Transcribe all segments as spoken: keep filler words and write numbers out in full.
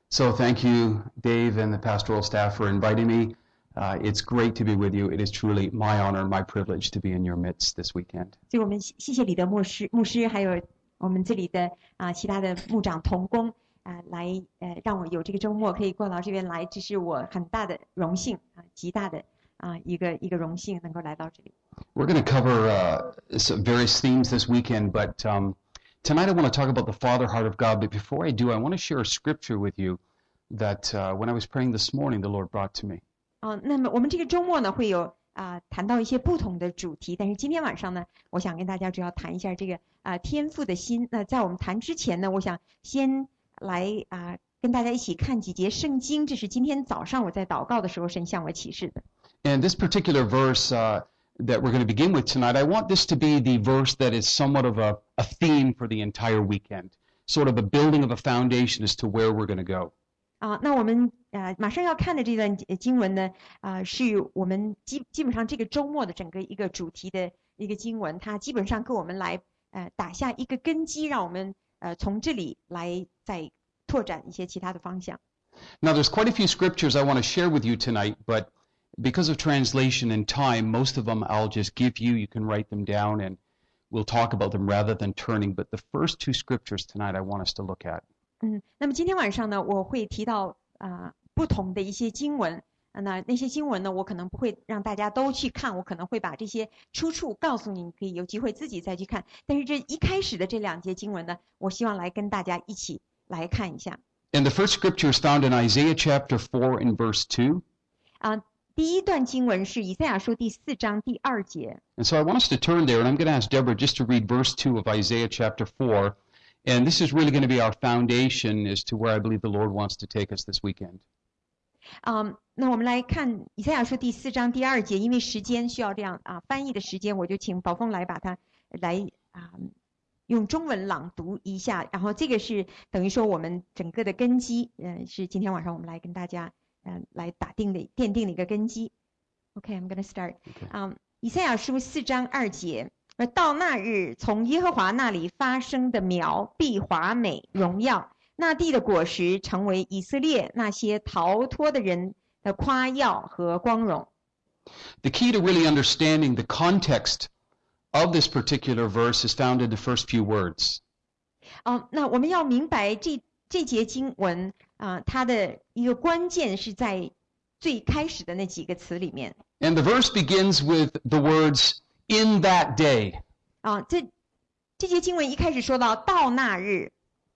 So thank you, Dave and the pastoral staff, for inviting me. Uh, it's great to be with you. It is truly my honor and my privilege to be in your midst this weekend. 所以我们谢谢李德牧师、牧师，还有我们这里的啊、呃、其他的牧长同工啊、呃，来呃让我有这个周末可以过到这边来，这是我很大的荣幸啊、呃，极大的啊、呃、一个一个荣幸能够来到这里。 We're going to cover uh, some various themes this weekend, but um, tonight I want to talk about the Father heart of God. But before I do, I want to share a scripture with you that uh, when I was praying this morning, the Lord brought to me. 啊、呃，那么我们这个周末呢会有啊、呃、谈到一些不同的主题，但是今天晚上呢，我想跟大家主要谈一下这个啊、呃、天父的心。那在我们谈之前呢，我想先来啊、呃、跟大家一起看几节圣经，这是今天早上我在祷告的时候神向我启示的。 And this particular verse uh, that we're going to begin with tonight, I want this to be the verse that is somewhat of a, a theme for the entire weekend, sort of a building of a foundation as to where we're going to go. 啊，那我们呃马上要看的这段经文呢，啊、呃，是我们基基本上这个周末的整个一个主题的一个经文，它基本上给我们来呃打下一个根基，让我们呃从这里来再拓展一些其他的方向。 Now, there's quite a few scriptures I want to share with you tonight, but because of translation and time, most of them I'll just give you. You can write them down, and we'll talk about them rather than turning. But the first two scriptures tonight I want us to look at. 嗯，那么今天晚上呢，我会提到啊、呃、不同的一些经文，那那些经文呢，我可能不会让大家都去看，我可能会把这些出处告诉你，你可以有机会自己再去看。但是这一开始的这两节经文呢，我希望来跟大家一起来看一下。 And the first scripture is found in Isaiah chapter four and verse two. 啊、呃，第一段经文是以赛亚书第四章第二节。 And so I want us to turn there, and I'm going to ask Deborah just to read verse two of Isaiah chapter four. And this is really going to be our foundation as to where I believe the Lord wants to take us this weekend. 嗯，那我们来看以赛亚书第四章第二节，因为时间需要这样啊翻译的时间，我就请宝峰来把它来啊用中文朗读一下。然后这个是等于说我们整个的根基，嗯、呃，是今天晚上我们来跟大家嗯、呃、来打定的奠定的一个根基。OK，I'm、okay, gonna start。嗯、um, 以赛亚书四章二节。到那日，从耶和华那里发生的苗必华美荣耀，那地的果实成为以色列那些逃脱的人的夸耀和光荣。 The key to really understanding the context of this particular verse is found in the first few words. 哦，那我们要明白这这节经文啊、呃，它的一个关键是在最开始的那几个词里面。 And the verse begins with the words in that day. 啊，这这节经文一开始说到到那日。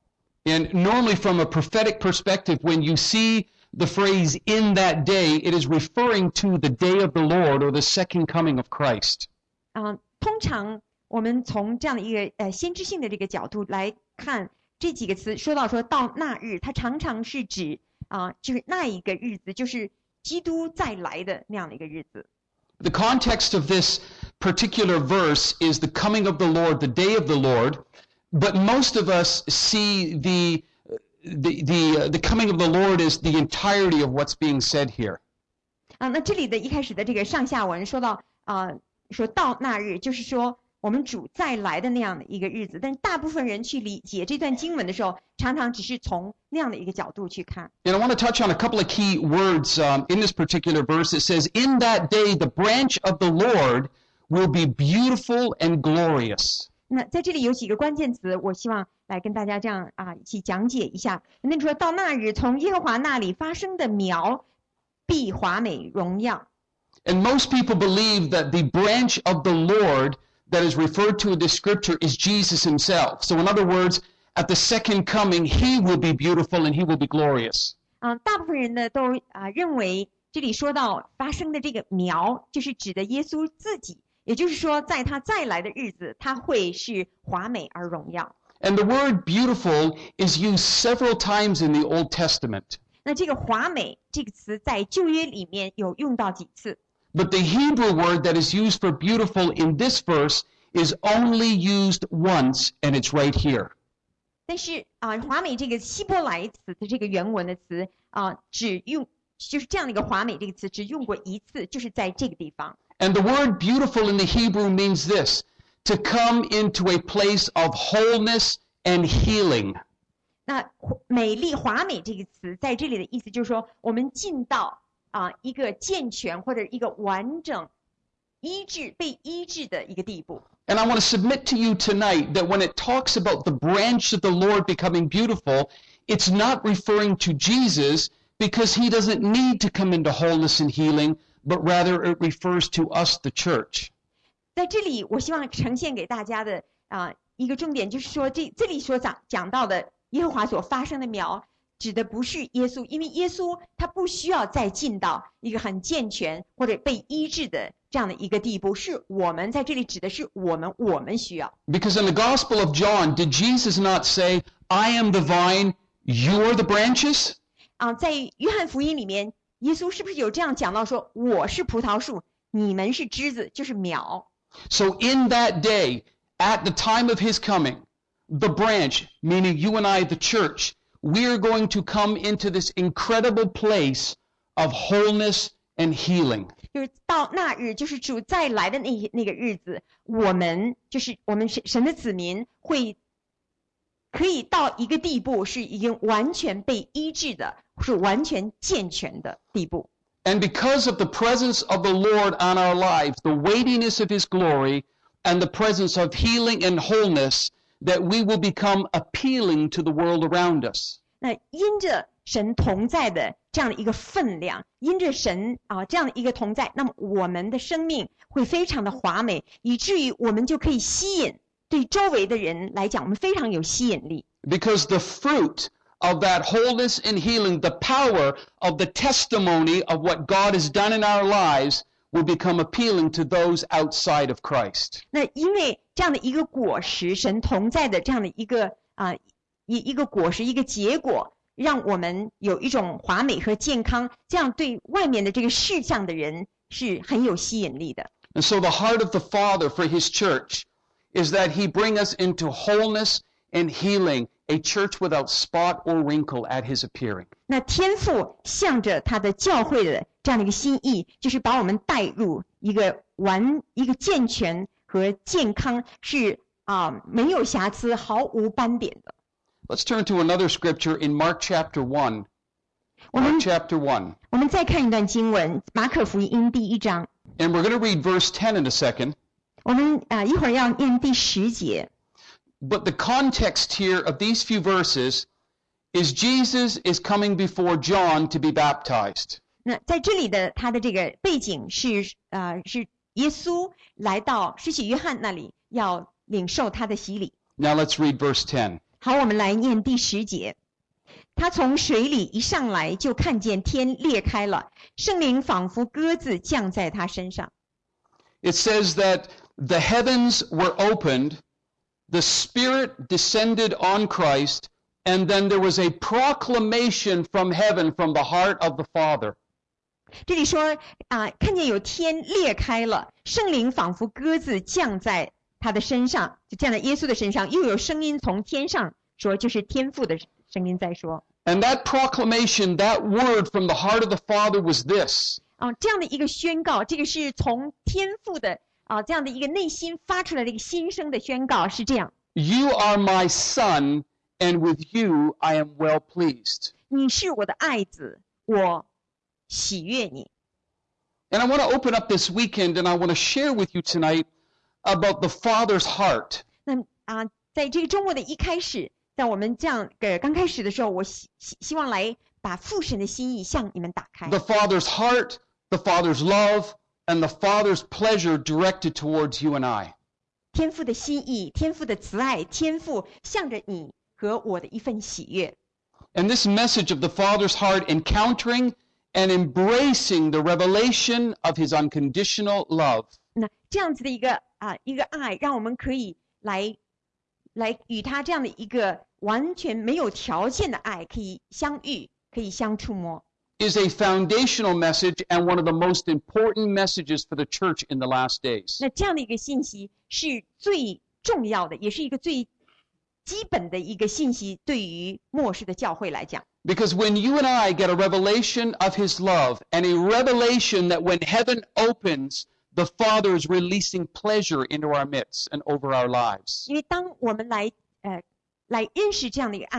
And normally from a prophetic perspective, when you see the phrase in that day, it is referring to the day of the Lord or the second coming of Christ. 啊，通常我们从这样的一个呃先知性的这个角度来看这几个词，说到说到那日，它常常是指啊，就是那一个日子，就是基督再来的那样的一个日子。 The context of this particular verse is the coming of the Lord, the day of the Lord, but most of us see the the the, uh, the coming of the Lord as the entirety of what's being said here. 啊，那这里的一开始的这个上下文说到啊、呃，说到那日，就是说我们主再来的那样的一个日子，但是大部分人去理解这段经文的时候，常常只是从那样的一个角度去看。 And I want to touch on a couple of key words um, in this particular verse. It says, "In that day, the branch of the Lord will be beautiful and glorious." 那在这里有几个关键词，我希望来跟大家这样啊一起讲解一下。那说到那日，从耶和华那里发生的苗必华美荣耀。 And most people believe that the branch of the Lord that is referred to in this scripture is Jesus himself. So in other words, at the second coming, he will be beautiful and he will be glorious. 啊，大部分人呢都啊认为这里说到发生的这个苗，就是指的耶稣自己，也就是说，在他再来的日子，他会是华美而荣耀。 And the word beautiful is used several times in the Old Testament. 那这个华美这个词在旧约里面有用到几次？ But the Hebrew word that is used for beautiful in this verse is only used once, and it's right here. 但是啊，华美这个希伯来词的这个原文的词啊，只用就是这样的一个华美这个词只用过一次，就是在这个地方。 And the word beautiful in the Hebrew means this, to come into a place of wholeness and healing. 那美丽华美这个词在这里的意思就是说，我们进到啊一个健全或者一个完整医治被医治的一个地步。 And I want to submit to you tonight that when it talks about the branch of the Lord becoming beautiful, it's not referring to Jesus because he doesn't need to come into wholeness and healing, but rather it refers to us, the church. 在这里，我希望呈现给大家的啊、呃、一个重点就是说，这这里所讲讲到的耶和华所发生的苗，指的不是耶稣，因为耶稣他不需要再进到一个很健全或者被医治的这样的一个地步，是我们在这里指的是我们，我们需要。 Because in the Gospel of John, did Jesus not say, I am the vine, you are the branches? 啊，在约翰福音里面，耶稣是不是有这样讲到说，我是葡萄树，你们是枝子，就是苗。 So in that day, at the time of his coming, the branch, meaning you and I, the church, we are going to come into this incredible place of wholeness and healing. 就是到那日，就是主再来的那那个日子，我们就是我们神神的子民会可以到一个地步，是已经完全被医治的，是完全健全的地步。 And because of the presence of the Lord on our lives, the weightiness of his glory, and the presence of healing and wholeness, that we will become appealing to the world around us. 那因着神同在的这样的一个分量，因着神啊这样的一个同在，那么我们的生命会非常的华美，以至于我们就可以吸引对周围的人来讲，我们非常有吸引力。 Because the fruit of that wholeness and healing, the power of the testimony of what God has done in our lives, will become appealing to those outside of Christ. 那因为这样的一个果实，神同在的这样的一个啊一一个果实，一个结果，让我们有一种华美和健康，这样对外面的这个世上的人是很有吸引力的。 And so the heart of the Father for his church is that he bring us into wholeness and healing, a church without spot or wrinkle at his appearing. 那天父向着他的教会的这样的一个心意，就是把我们带入一个完一个健全和健康，是啊没有瑕疵、毫无斑点的。 Let's turn to another scripture in Mark chapter one. 我们 Mark chapter one. 我们再看一段经文，马可福音第一章。 And we're going to read verse ten in a second. 我们啊一会儿要念第十节。 But the context here of these few verses is Jesus is coming before John to be baptized. 那在这里的他的这个背景是呃是耶稣来到施洗约翰那里，要领受他的洗礼。 Now let's read verse ten. 好，我们来念第十节。他从水里一上来，就看见天裂开了，圣灵仿佛鸽子降在他身上。 It says that the heavens were opened, the Spirit descended on Christ, and then there was a proclamation from heaven, from the heart of the Father. 这里说啊、呃，看见有天裂开了，圣灵仿佛鸽子降在他的身上，就降在耶稣的身上，又有声音从天上说，就是天父的声音在说。 And that proclamation, that word from the heart of the Father was this. 啊，这样的一个宣告，这个是从天父的啊这样的一个内心发出来的一个心声的宣告，是这样。 You are my son, and with you I am well pleased. 你是我的爱子，我喜悦你。 And I want to open up this weekend, and I want to share with you tonight about the Father's heart. 那啊，在这个周末的一开始，在我们这样呃刚开始的时候，我希希希望来把父神的心意向你们打开。 The Father's heart, the Father's love, and the Father's pleasure directed towards you and I. 天父的心意，天父的慈爱，天父向着你和我的一份喜悦。 And this message of the Father's heart encountering and embracing the revelation of his unconditional love. 那这样子的一个啊一个爱，让我们可以来来与他这样的一个完全没有条件的爱可以相遇，可以相触摸。 Is a foundational message and one of the most important messages for the church in the last days. 那这样的一个信息是最重要的，也是一个最基本的一个信息，对于末世的教会来讲。 Because when you and I get a revelation of his love, and a revelation that when heaven opens, the Father is releasing pleasure into our midst and over our lives. 因为当我们来呃来认识这样的一个爱，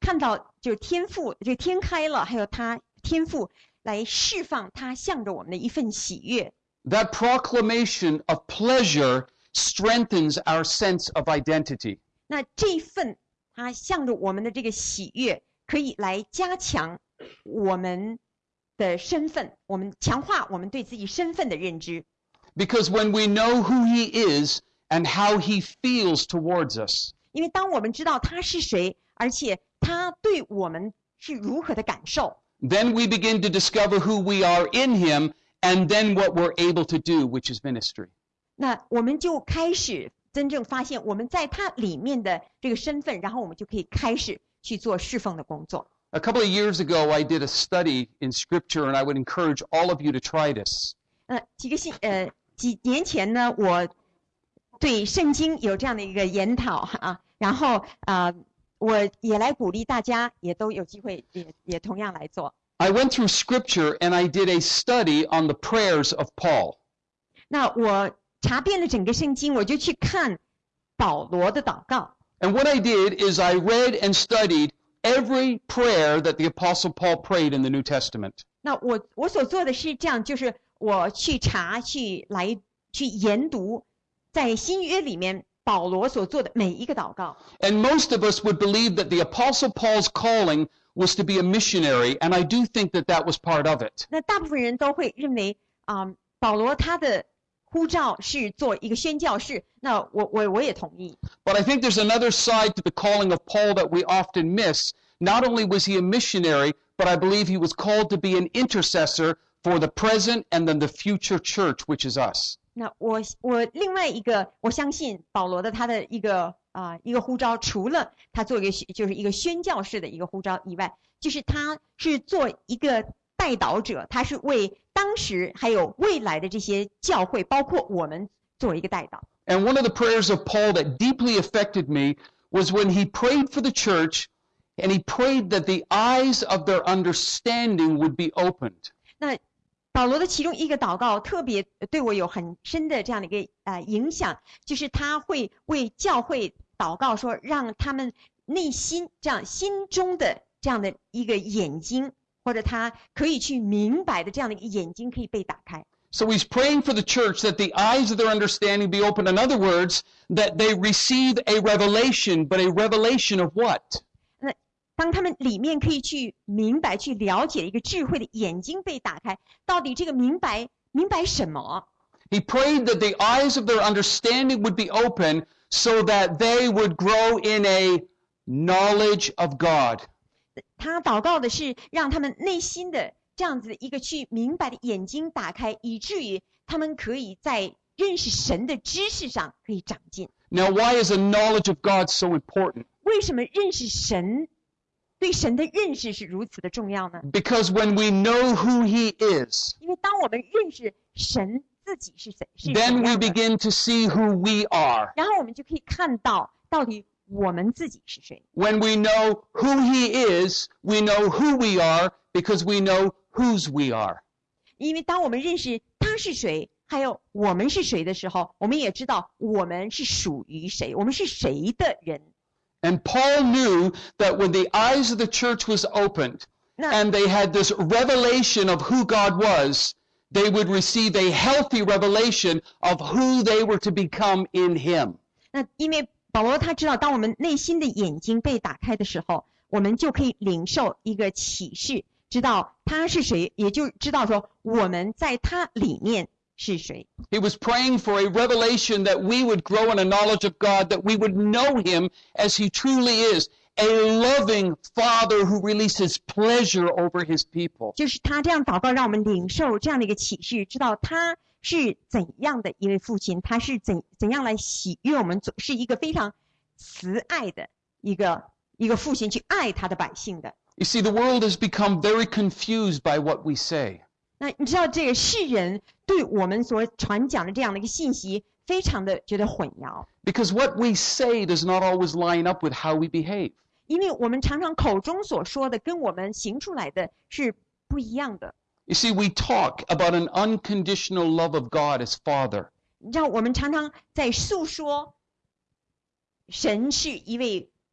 看到就是天父，这天开了，还有他天父来释放他向着我们的一份喜悦。 That proclamation of pleasure strengthens our sense of identity. 那这一份他向着我们的这个喜悦，可以来加强我们的身份，我们强化我们对自己身份的认知。 Because when we know who he is and how he feels towards us, 因为当我们知道他是谁，而且他对我们是如何的感受， then we begin to discover who we are in him and then what we're able to do, which is ministry. 那我们就开始真正发现我们在他里面的这个身份，然后我们就可以开始去做侍奉的工作。 A couple of years ago, I did a study in Scripture, and I would encourage all of you to try this. 呃，几个星呃几年前呢，我对圣经有这样的一个研讨啊，然后呃，我也来鼓励大家，也都有机会也也同样来做。 I went through Scripture and I did a study on the prayers of Paul. 那我查遍了整个圣经，我就去看保罗的祷告。 And what I did is I read and studied every prayer that the Apostle Paul prayed in the New Testament. 那我我所做的是这样，就是我去查，去来去研读，在新约里面保罗所做的每一个祷告。 And most of us would believe that the Apostle Paul's calling was to be a missionary, and I do think that that was part of it. 那大部分人都会认为啊、嗯，保罗他的呼召是做一个宣教士，那我我我也同意。 But I think there's another side to the calling of Paul that we often miss. Not only was he a missionary, but I believe he was called to be an intercessor for the present and then the future church, which is us. 那我我另外一个，我相信保罗的他的一个啊、呃、一个呼召，除了他做一个就是一个宣教士的一个呼召以外，就是他是做一个代祷者，他是为当时还有未来的这些教会，包括我们做一个代祷。 And one of the prayers of Paul that deeply affected me was when he prayed for the church and he prayed that the eyes of their understanding would be opened. 那保罗的其中一个祷告特别对我有很深的这样的一个呃影响，就是他会为教会祷告说，让他们内心这样心中的这样的一个眼睛，或者他可以去明白的这样的一个眼睛可以被打开。 So he's praying for the church that the eyes of their understanding be opened. In other words, that they receive a revelation, but a revelation of what? 那当他们里面可以去明白、去了解一个智慧的眼睛被打开，到底这个明白明白什么？ He prayed that the eyes of their understanding would be open so that they would grow in a knowledge of God. 他祷告的是让他们内心的这样子一个去明白的眼睛打开，以至于他们可以在认识神的知识上可以长进。 Now, why is a knowledge of God so important? 为什么认识神，对神的认识是如此的重要呢？ Because when we know who he is, 因为当我们认识神自己是谁，是 then 怎 we 样的， begin to see who we are. 然后我们就可以看到到底我们自己是谁。 When we know who he is, we know who we are because we know whose we are. 因为当我们认识他是谁，还有我们是谁的时候，我们也知道我们是属于谁，我们是谁的人。 And Paul knew that when the eyes of the church was opened 那 and they had this revelation of who God was, they would receive a healthy revelation of who they were to become in him. 那因为保罗他知道，当我们内心的眼睛被打开的时候，我们就可以领受一个启示，知道他是谁，也就知道说我们在他里面是谁。 He was praying for a revelation that we would grow in a knowledge of God, that we would know him as he truly is, a loving Father who releases pleasure over his people. 就是他这样祷告，让我们领受这样的一个启示，知道他是怎样的一位父亲，他是怎怎样来喜悦我们，是一个非常慈爱的一个一个父亲，去爱他的百姓的。 You see, the world has become very confused by what we say. 那你知道这个世人对我们所传讲的这样的一个信息，非常的觉得混淆， Because what we say does not always line up with how we behave. 因为我们常常口中所说的跟我们行出来的是不一样的。 You see, we talk about an unconditional love of God as Father. 你知道我们常常在诉说神是一位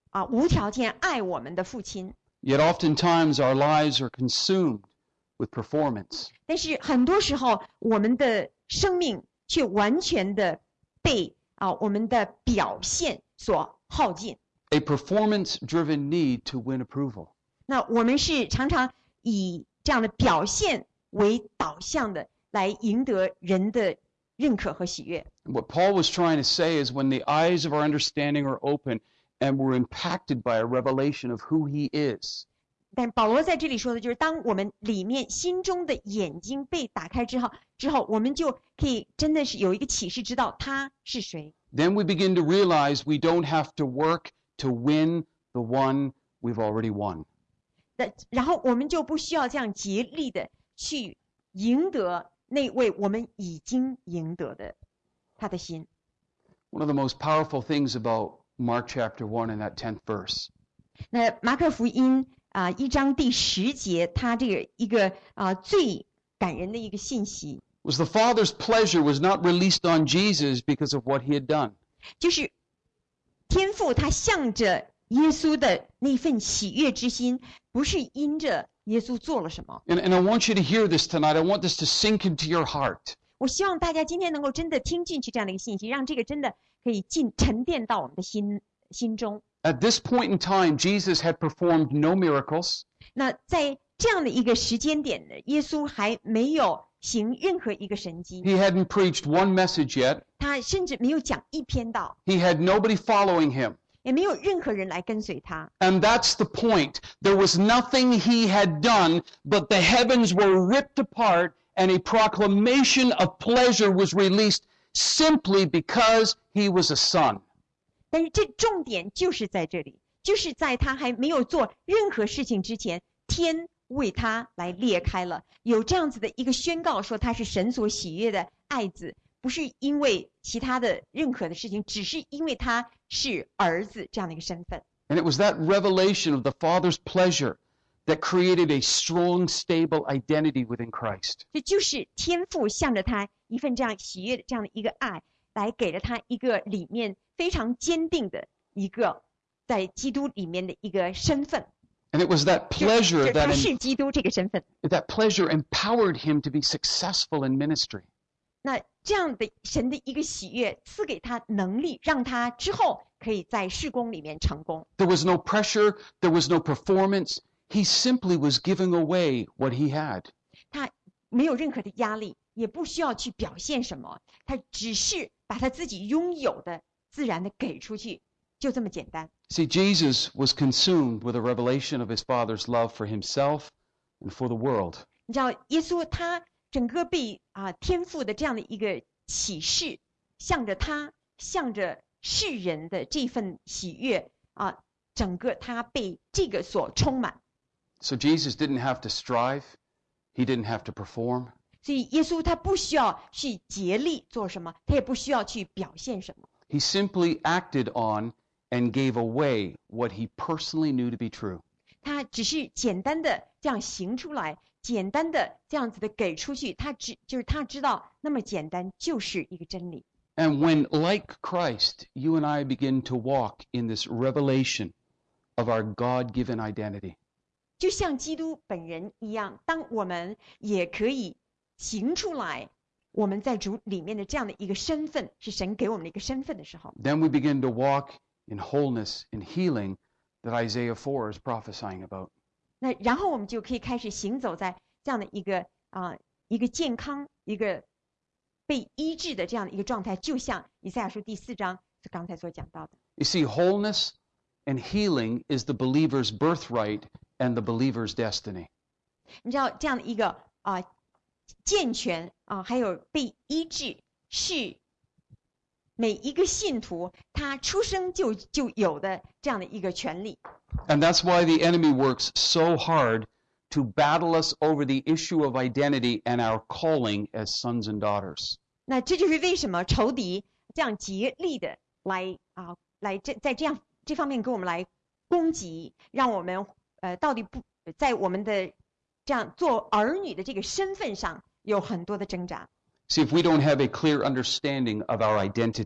啊无条件爱我们的父亲。 Yet oftentimes our lives are consumed with performance. 但是很多时候，我们的生命却完全的被啊我们的表现所耗尽。 A performance-driven need to win approval. 那我们是常常以这样的表现为导向的，来赢得人的认可和喜悦。 What Paul was trying to say is when the eyes of our understanding are open and we're impacted by a revelation of who he is. 但保罗在这里说的就是，当我们里面心中的眼睛被打开之后，之后我们就可以真的是有一个启示，知道他是谁。 Then we begin to realize we don't have to work to win the one we've already won. 那然后我们就不需要这样竭力的去赢得那位我们已经赢得的他的心。 One of the most powerful things about Mark chapter one and that tenth verse. 那马可福音啊一章第十节，他这个一个啊最感人的一个信息， Was the Father's pleasure was not released on Jesus because of what he had done. 就是天父他向着耶稣的那份喜悦之心，不是因着耶稣做了什么。 And, and I want you to hear this tonight. I want this to sink into your heart. 我希望大家今天能够真的听进去这样的一个信息，让这个真的可以进沉淀到我们的心心中。 At this point in time, Jesus had performed no miracles. 那在这样的一个时间点呢，耶稣还没有行任何一个神迹， He hadn't preached one message yet. 他甚至没有讲一篇道， He had nobody following him. 也没有任何人来跟随他。 And that's the point. There was nothing he had done, but the heavens were ripped apart and a proclamation of pleasure was released simply because he was a son. 但是这重点就是在这里，就是在他还没有做任何事情之前，天为他来裂开了，有这样子的一个宣告，说他是神所喜悦的爱子，不是因为其他的任何的事情，只是因为他是儿子这样的一个身份。 And it was that revelation of the Father's pleasure that created a strong, stable identity within Christ. 这就是天父向着他一份这样喜悦的这样的一个爱，来给了他一个里面非常坚定的一个在基督里面的一个身份。 And it was that 就 pleasure 是他 that, 是基督这个身份。 that pleasure empowered him to be successful in ministry. 那这样的神的一个喜悦赐给他能力，让他之后可以在事工里面成功。 There was no pressure. There was no performance. He simply was giving away what he had. 他没有任何的压力，也不需要去表现什么，他只是把他自己拥有的自然的给出去，就这么简单。 See, Jesus was consumed with a revelation of his Father's love for himself and for the world. 你知道，耶稣他整个被啊天父的这样的一个启示，向着他，向着世人的这份喜悦啊，整个他被这个所充满。 So Jesus didn't have to strive. He didn't have to perform. 所以耶稣他不需要去竭力做什么，他也不需要去表现什么， He simply acted on and gave away what he personally knew to be true. 他只是简单的这样行出来，简单的这样子的给出去，他只就是他知道那么简单就是一个真理。 And when, like Christ, you and I begin to walk in this revelation of our God-given identity, 就像基督本人一样，当我们也可以行出来，我们在主里面的这样的一个身份，是神给我们的一个身份的时候， then we begin to walk in wholeness and healing that Isaiah four is prophesying about. 那然后我们就可以开始行走在这样的一个啊、呃、一个健康、一个被医治的这样的一个状态，就像以赛亚书第四章刚才所讲到的。 You see, wholeness and healing is the believer's birthright and the believer's destiny. 你知道这样的一个啊、呃、健全啊、呃、还有被医治，是每一个信徒他出生就就有的这样的一个权利。 And that's why the enemy works so hard to battle us over the issue of identity and our calling as sons and daughters. 那这就是为什么仇敌这样竭力的来啊、来这在这样这方面跟我们来攻击，让我们呃到底不在我们的这样做儿女的这个身份上有很多的挣扎。 See, if we don't have a clear understanding of our identity,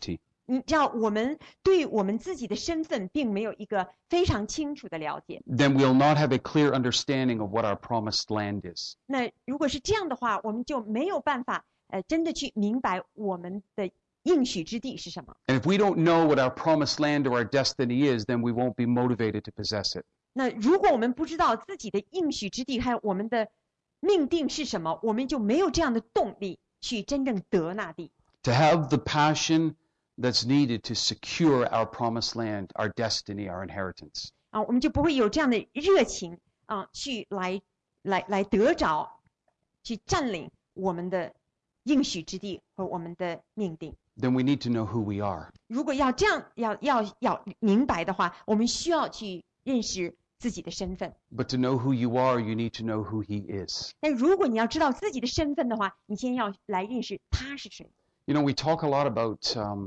你知道我们对我们自己的身份并没有一个非常清楚的了解， then we'll not have a clear understanding of what our promised land is. 那如果是这样的话，我们就没有办法呃真的去明白我们的应许之地是什么。 And if we don't know what our promised land or our destiny is, then we won't be motivated to possess it. 那如果我们不知道自己的应许之地还有我们的命定是什么，我们就没有这样的动力去真正得那地。 To have the passion that's needed to secure our promised land, our destiny, our inheritance. 啊，我们就不会有这样的热情啊，去来来来得着，去占领我们的应许之地和我们的命定。 Then we need to know who we are. 如果要这样，要要要明白的话，我们需要去认识自己的身份。 But to know who you are, you need to know who he is. 但如果你要知道自己的身份的话，你先要来认识他是谁。 You know, we talk a lot about um,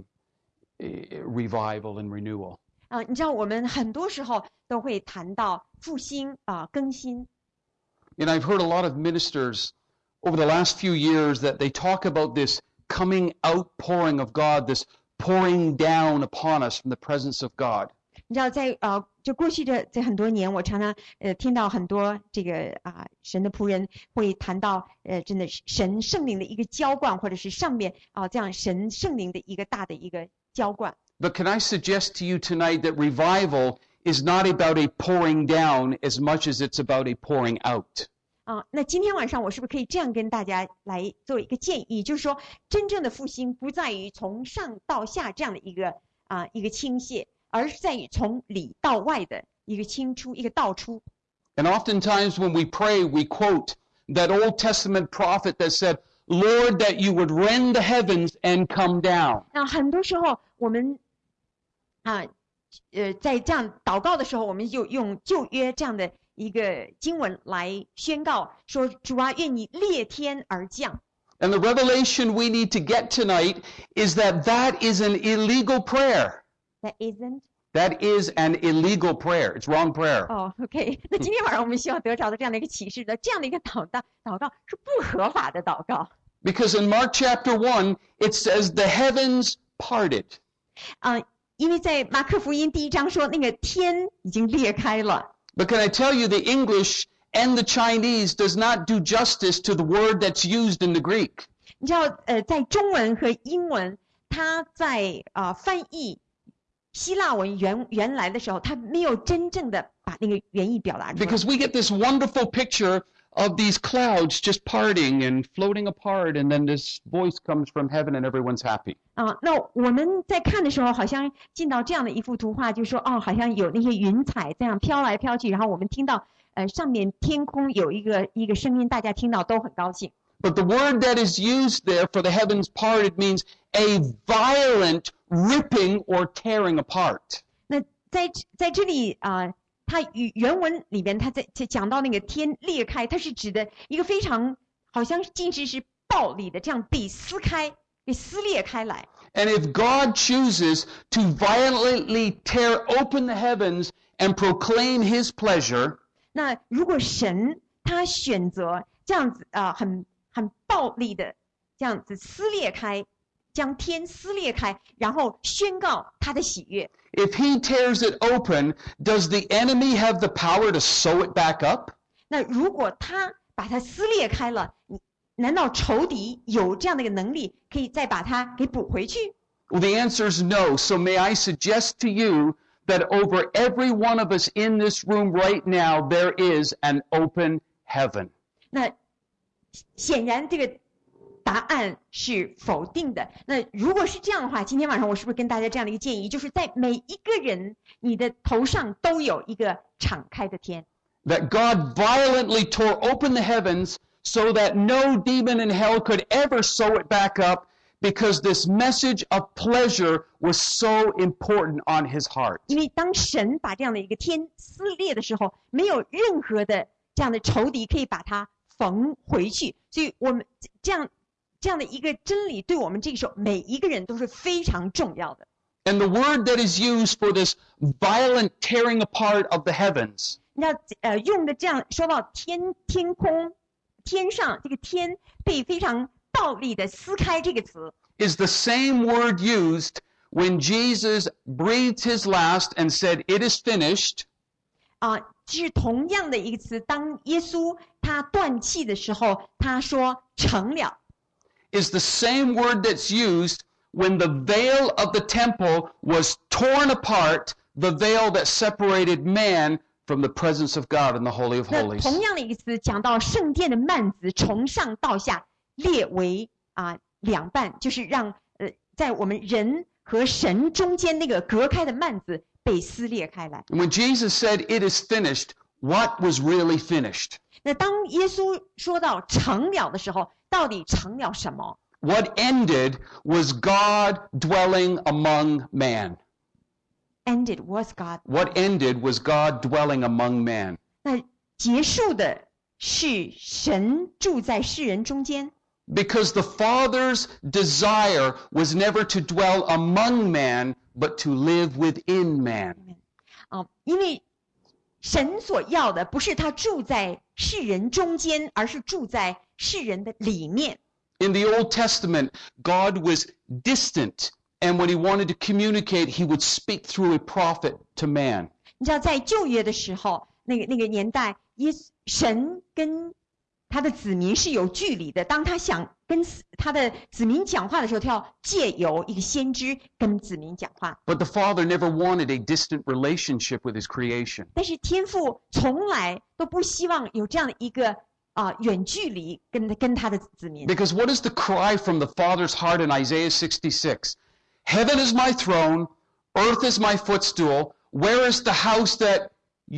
revival and renewal. 啊，你知道我们很多时候都会谈到复兴啊、更新。 And I've heard a lot of ministers over the last few years that they talk about this coming outpouring of God, this pouring down upon us from the presence of God. 你知道在呃，就过去这这很多年，我常常呃听到很多这个啊、神的仆人会谈到呃真的是神圣灵的一个浇灌，或者是上面啊、这样神圣灵的一个大的一个浇灌。 But can I suggest to you tonight that revival is not about a pouring down as much as it's about a pouring out. 啊，那今天晚上我是不是可以这样跟大家来做一个建议，就是说，真正的复兴不在于从上到下这样的一个啊、一个倾泻，而是在于从里到外的一个清出，一个倒出。 And oftentimes when we pray, we quote that Old Testament prophet that said, Lord, that you would rend the heavens and come down. 那很多时候我们啊，呃，在这样祷告的时候，我们就用旧约这样的一个经文来宣告说：“主啊，愿你裂天而降。” And the revelation we need to get tonight is that that is an illegal prayer. That isn't. That is an illegal prayer. It's wrong prayer. 哦、oh, ，OK。那今天晚上我们需要得着的这样的一个启示的，这样的一个祷告，祷告是不合法的祷告。 Because in Mark chapter one, it says the heavens parted. 啊、因为在马可福音第一章说，那个天已经裂开了。 But can I tell you, the English and the Chinese does not do justice to the word that's used in the Greek. 你知道，呃，在中文和英文，它在啊、呃、翻译希腊文原原来的时候，它没有真正的把那个原意表达出来。 Because we get this wonderful picture of these clouds just parting and floating apart, and then this voice comes from heaven and everyone's happy. 啊，那我们在看的时候，好像进到这样的一幅图画，就说哦，好像有那些云彩这样飘来飘去，然后我们听到呃上面天空有一个一个声音，大家听到都很高兴。 But the word that is used there for the heavens parted means a violent ripping or tearing apart. 那在在这里啊、呃，它与原文里边，它在讲到那个天裂开，它是指的一个非常好像近似是暴力的这样被撕开、被撕裂开来。 And if God chooses to violently tear open the heavens and proclaim his pleasure, 那如果神他选择这样子啊、呃，很很暴力的这样子撕裂开，将天撕裂开，然后宣告他的喜悦。 if he tears it open, does the enemy have the power to sew it back up? 那如果他把它撕裂开了，你难道仇敌有这样的一个能力，可以再把它给补回去？ Well, the answer is no. So may I suggest to you that over every one of us in this room right now, there is an open heaven. 那显然这个答案是否定的。那如果是这样的话，今天晚上我是不是跟大家这样的一个建议，就是在每一个人你的头上都有一个敞开的天。 That God violently tore open the heavens so that no demon in hell could ever sew it back up, because this message of pleasure was so important on his heart. 因为当神把这样的一个天撕裂的时候，没有任何的这样的仇敌可以把它缝回去，所以我们这样这样的一个真理，对我们这个时候每一个人都是非常重要的。 And the word that is used for this violent tearing apart of the heavens 那呃用的这样说到天天空天上这个天被非常暴力的撕开这个词， is the same word used when Jesus breathed his last and said, "It is finished," 啊，是同样的一个词。当耶稣他断气的时候，他说成了， is the same word that's used when the veil of the temple was torn apart, the veil that separated man from the presence of God in the Holy of 那 Holies. 同样的一个词讲到圣殿的幔子从上到下裂为啊两半，就是让呃在我们人和神中间那个隔开的幔子被撕裂开来。 And when Jesus said, "It is finished," what was really finished? 那当耶稣说到成了的时候，到底成了什么？ What ended was God dwelling among man. Ended was God。 What ended was God dwelling among man. 那结束的是神住在世人中间。 Because the Father's desire was never to dwell among man, but to live within man. 啊，因为神所要的不是他住在世人中间，而是住在世人的里面。 In the Old Testament, God was distant, and when he wanted to communicate, he would speak through a prophet to man. 你知道，在旧约的时候，那个那个年代，耶稣神跟他的子民是有距离的。当他想跟他的子民讲话的时候，他要借由一个先知跟子民讲话。 But the Father never wanted a distant relationship with his creation. 但是天父从来都不希望有这样的一个啊、呃、远距离跟跟他的子民。 Because what is the cry from the Father's heart in Isaiah sixty-six? "Heaven is my throne, earth is my footstool. Where is the house that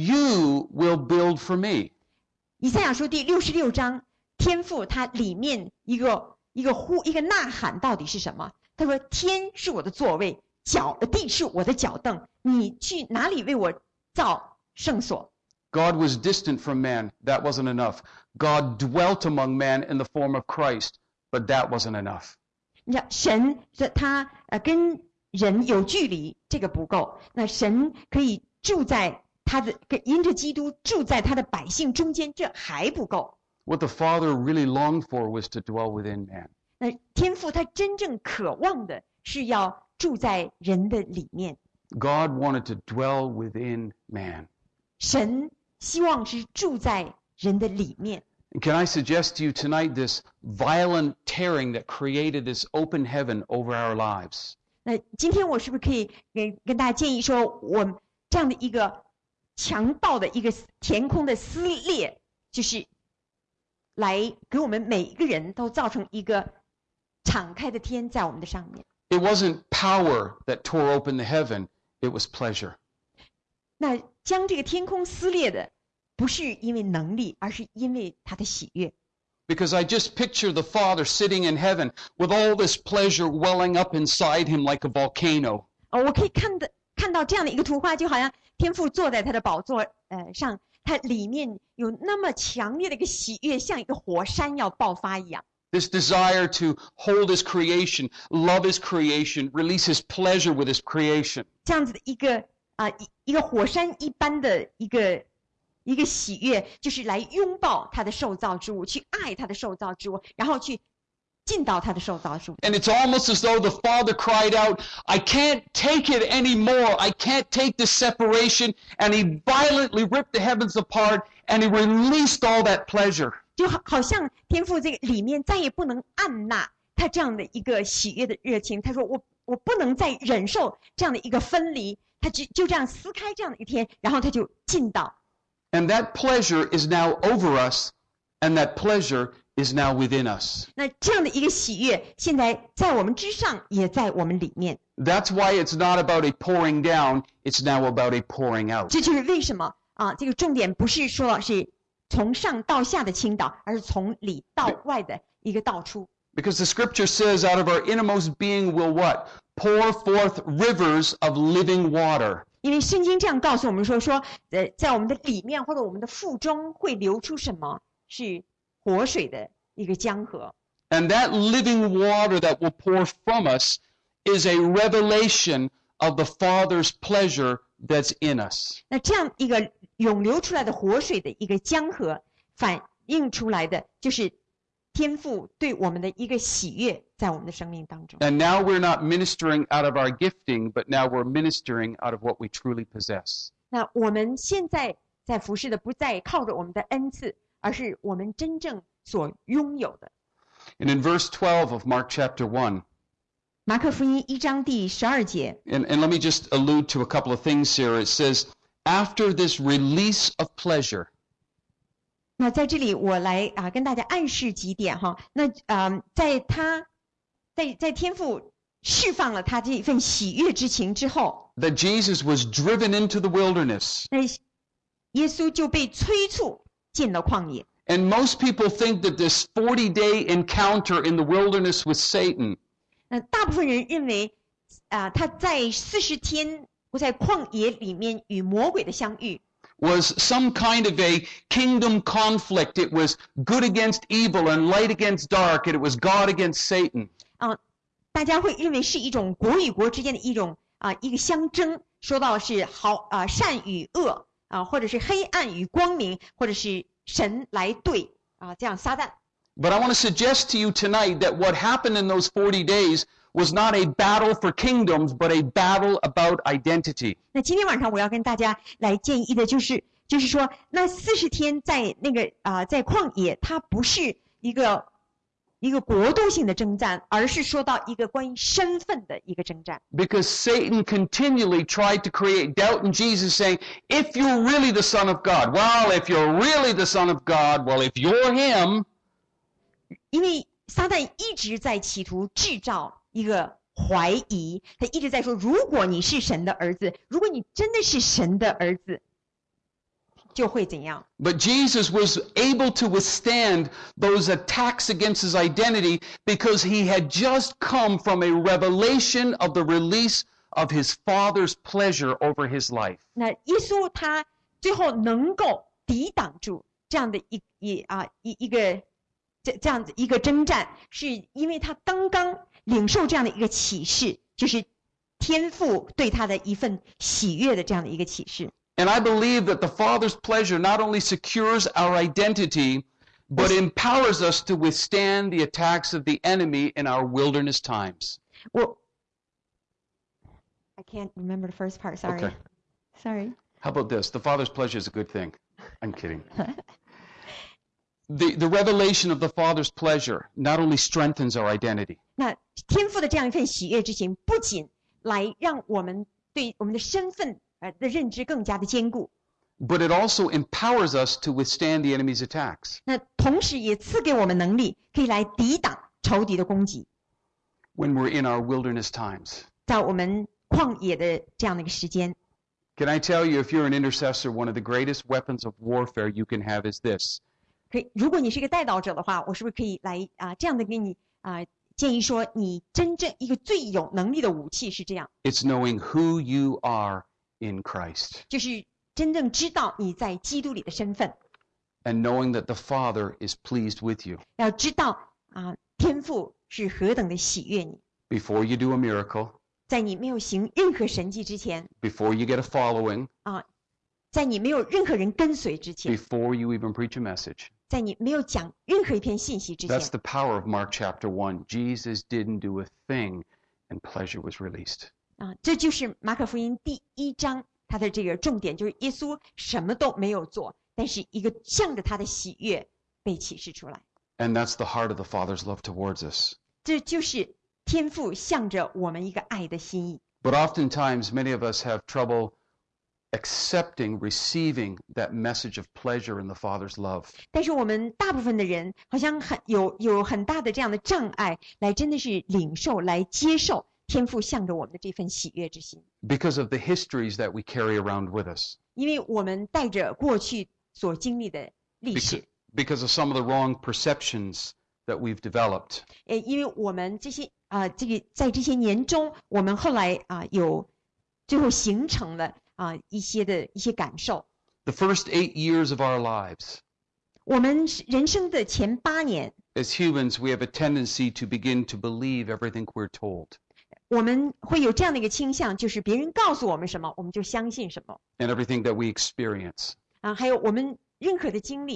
you will build for me?" 以赛亚书第六十六章，天父他里面一个一个呼一个呐喊到底是什么？他说：“天是我的座位，脚地是我的脚凳，你去哪里为我造圣所？” God was distant from man. That wasn't enough. God dwelt among man in the form of Christ, but that wasn't enough. 你知道，神他呃跟人有距离，这个不够。那神可以住在他的，因着基督住在他的百姓中间，这还不够。 What the Father really longed for was to dwell within man. 那天父他真正渴望的是要住在人的里面。 God wanted to dwell within man. 神希望是住在人的里面。 And can I suggest to you tonight this violent tearing that created this open heaven over our lives? 那今天我是不是可以跟跟大家建议说，我这样的一个强暴的一个天空的撕裂，就是来给我们每一个人都造成一个敞开的天在我们的上面。 It wasn't power that tore open the heaven, it was pleasure. 那将这个天空撕裂的，不是因为能力，而是因为他的喜悦。 Because I just picture the Father sitting in heaven with all this pleasure welling up inside him like a volcano. 哦，我可以看的看到这样的一个图画，就好像天父坐在他的宝座呃上，他里面有那么强烈的一个喜悦，像一个火山要爆发一样。 This desire to hold his creation, love his creation, release his pleasure with his creation. 这样子的一个啊、一一个火山一般的一个一个喜悦，就是来拥抱他的受造之物，去爱他的受造之物，然后去进到他的受造之物。 And it's almost as though the Father cried out, "I can't take it anymore. I can't take this separation." And he violently ripped the heavens apart and he released all that pleasure. 就好好像天父这个里面再也不能按捺他这样的一个喜悦的热情。他说我我不能再忍受这样的一个分离，他就就这样撕开这样的一天，然后他就进到。 And that pleasure is now over us, and that pleasure is now within us. 那这样的一个喜悦，现在在我们之上，也在我们里面。 That's why it's not about a pouring down, it's now about a pouring out. 这就是为什么啊，这个重点不是说是从上到下的倾倒，而是从里到外的一个倒出。 Because the scripture says out of our innermost being will what? Pour forth rivers of living water. 因为圣经这样告诉我们说，说呃，在我们的里面或者我们的腹中会流出什么？是活水的一个江河。 And that living water that will pour from us is a revelation of the Father's pleasure that's in us. 那这样一个涌流出来的活水的一个江河，反映出来的就是天父对我们的一个喜悦在我们的生命当中。 And now we're not ministering out of our gifting, but now we're ministering out of what we truly possess. 那我们现在在服侍的不再靠着我们的恩赐，而是我们真正所拥有的。 And in verse twelve of Mark chapter one, 马可福音一章第十二节， and, and let me just allude to a couple of things here. It says, after this release of pleasure, 那在这里我来啊跟大家暗示几点哈。那呃，在他在在天父释放了他这一份喜悦之情之后， that Jesus was driven into the wilderness. 那耶稣就被催促进了旷野。 And most people think that this forty-day encounter in the wilderness with Satan 那大部分人认为，啊、他在四十天在旷野里面与魔鬼的相遇， was some kind of a kingdom conflict. It was good against evil and light against dark, and it was God against Satan. 啊、大家会认为是一种国与国之间的一种啊、一个相争，说到是好啊、善与恶啊、或者是黑暗与光明，或者是神来对啊、这样撒旦。 But I want to suggest to you tonight that what happened in those forty days was not a battle for kingdoms, but a battle about identity. 那今天晚上我要跟大家来建议的就是，就是说，那四十天在那个啊、在旷野，它不是一个一个国度性的征战，而是说到一个关于身份的一个征战。 Because Satan continually tried to create doubt in Jesus, saying, if you're really the Son of God, well, if you're really the Son of God, well, if you're him, 因为撒旦一直在企图制造一个怀疑，他一直在说，如果你是神的儿子，如果你真的是神的儿子，就会怎样？ but Jesus was able to withstand those attacks against his identity because he had just come from a revelation of the release of his Father's pleasure over his life. 那耶稣他最后能够抵挡住这样的一一啊一一个这这样子一个征战，是因为他刚刚领受这样的一个启示，就是天父对他的一份喜悦的这样的一个启示。 And I believe that the Father's pleasure not only secures our identity, but empowers us to withstand the attacks of the enemy in our wilderness times. 我 I can't remember the first part. Sorry. Okay. Sorry. How about this? The Father's pleasure is a good thing. I'm kidding. The, the revelation of the Father's pleasure not only strengthens our identity, 那天父的这样一份喜悦之情，不仅来让我们对我们的身份呃的认知更加的坚固， but it also empowers us to withstand the enemy's attacks. 那同时也赐给我们能力，可以来抵挡仇敌的攻击。 When we're in our wilderness times. 在我们旷野的这样的一个时间， Can I tell you, if you're an intercessor, one of the greatest weapons of warfare you can have is this. 可以，如果你是一个代祷者的话，我是不是可以来啊、这样的给你啊、建议说，你真正一个最有能力的武器是这样， It's knowing who you are in Christ 就是真正知道你在基督里的身份， and knowing that the Father is pleased with you. 要知道啊、天父是何等的喜悦你， Before you do a miracle, 在你没有行任何神迹之前 before you get a following, 啊、在你没有任何人跟随之前， before you even preach a message. 在你没有讲任何一篇信息之前 That's，the power of Mark chapter one. Jesus didn't do a thing and pleasure was released. 啊，这就是马可福音第一章它的这个重点，就是耶稣什么都没有做，但是一个向着他的喜悦被启示出来。 And that's the heart of the Father's love towards us. 这就是天父向着我们一个爱的心意。 But oftentimes, many of us have trouble accepting, receiving that message of pleasure in the Father's love. 但是我们大部分的人好像很有有很大的这样的障碍，来真的是领受、来接受天父向着我们的这份喜悦之心， Because of the histories that we carry around with us. 因为我们带着过去所经历的历 Because, 史， because of some of the wrong perceptions that we've developed. 呃，因为我们这些啊、这个在这些年中，我们后来啊、有最后形成了啊、一些的一些感受。 The first eight years of our lives, 我们人生的前八年， as humans, we have a tendency to begin to believe everything we're told. 我们会有这样的一个倾向，就是别人告诉我们什么，我们就相信什么 And everything that we experience. 啊。还有我们任何的经历，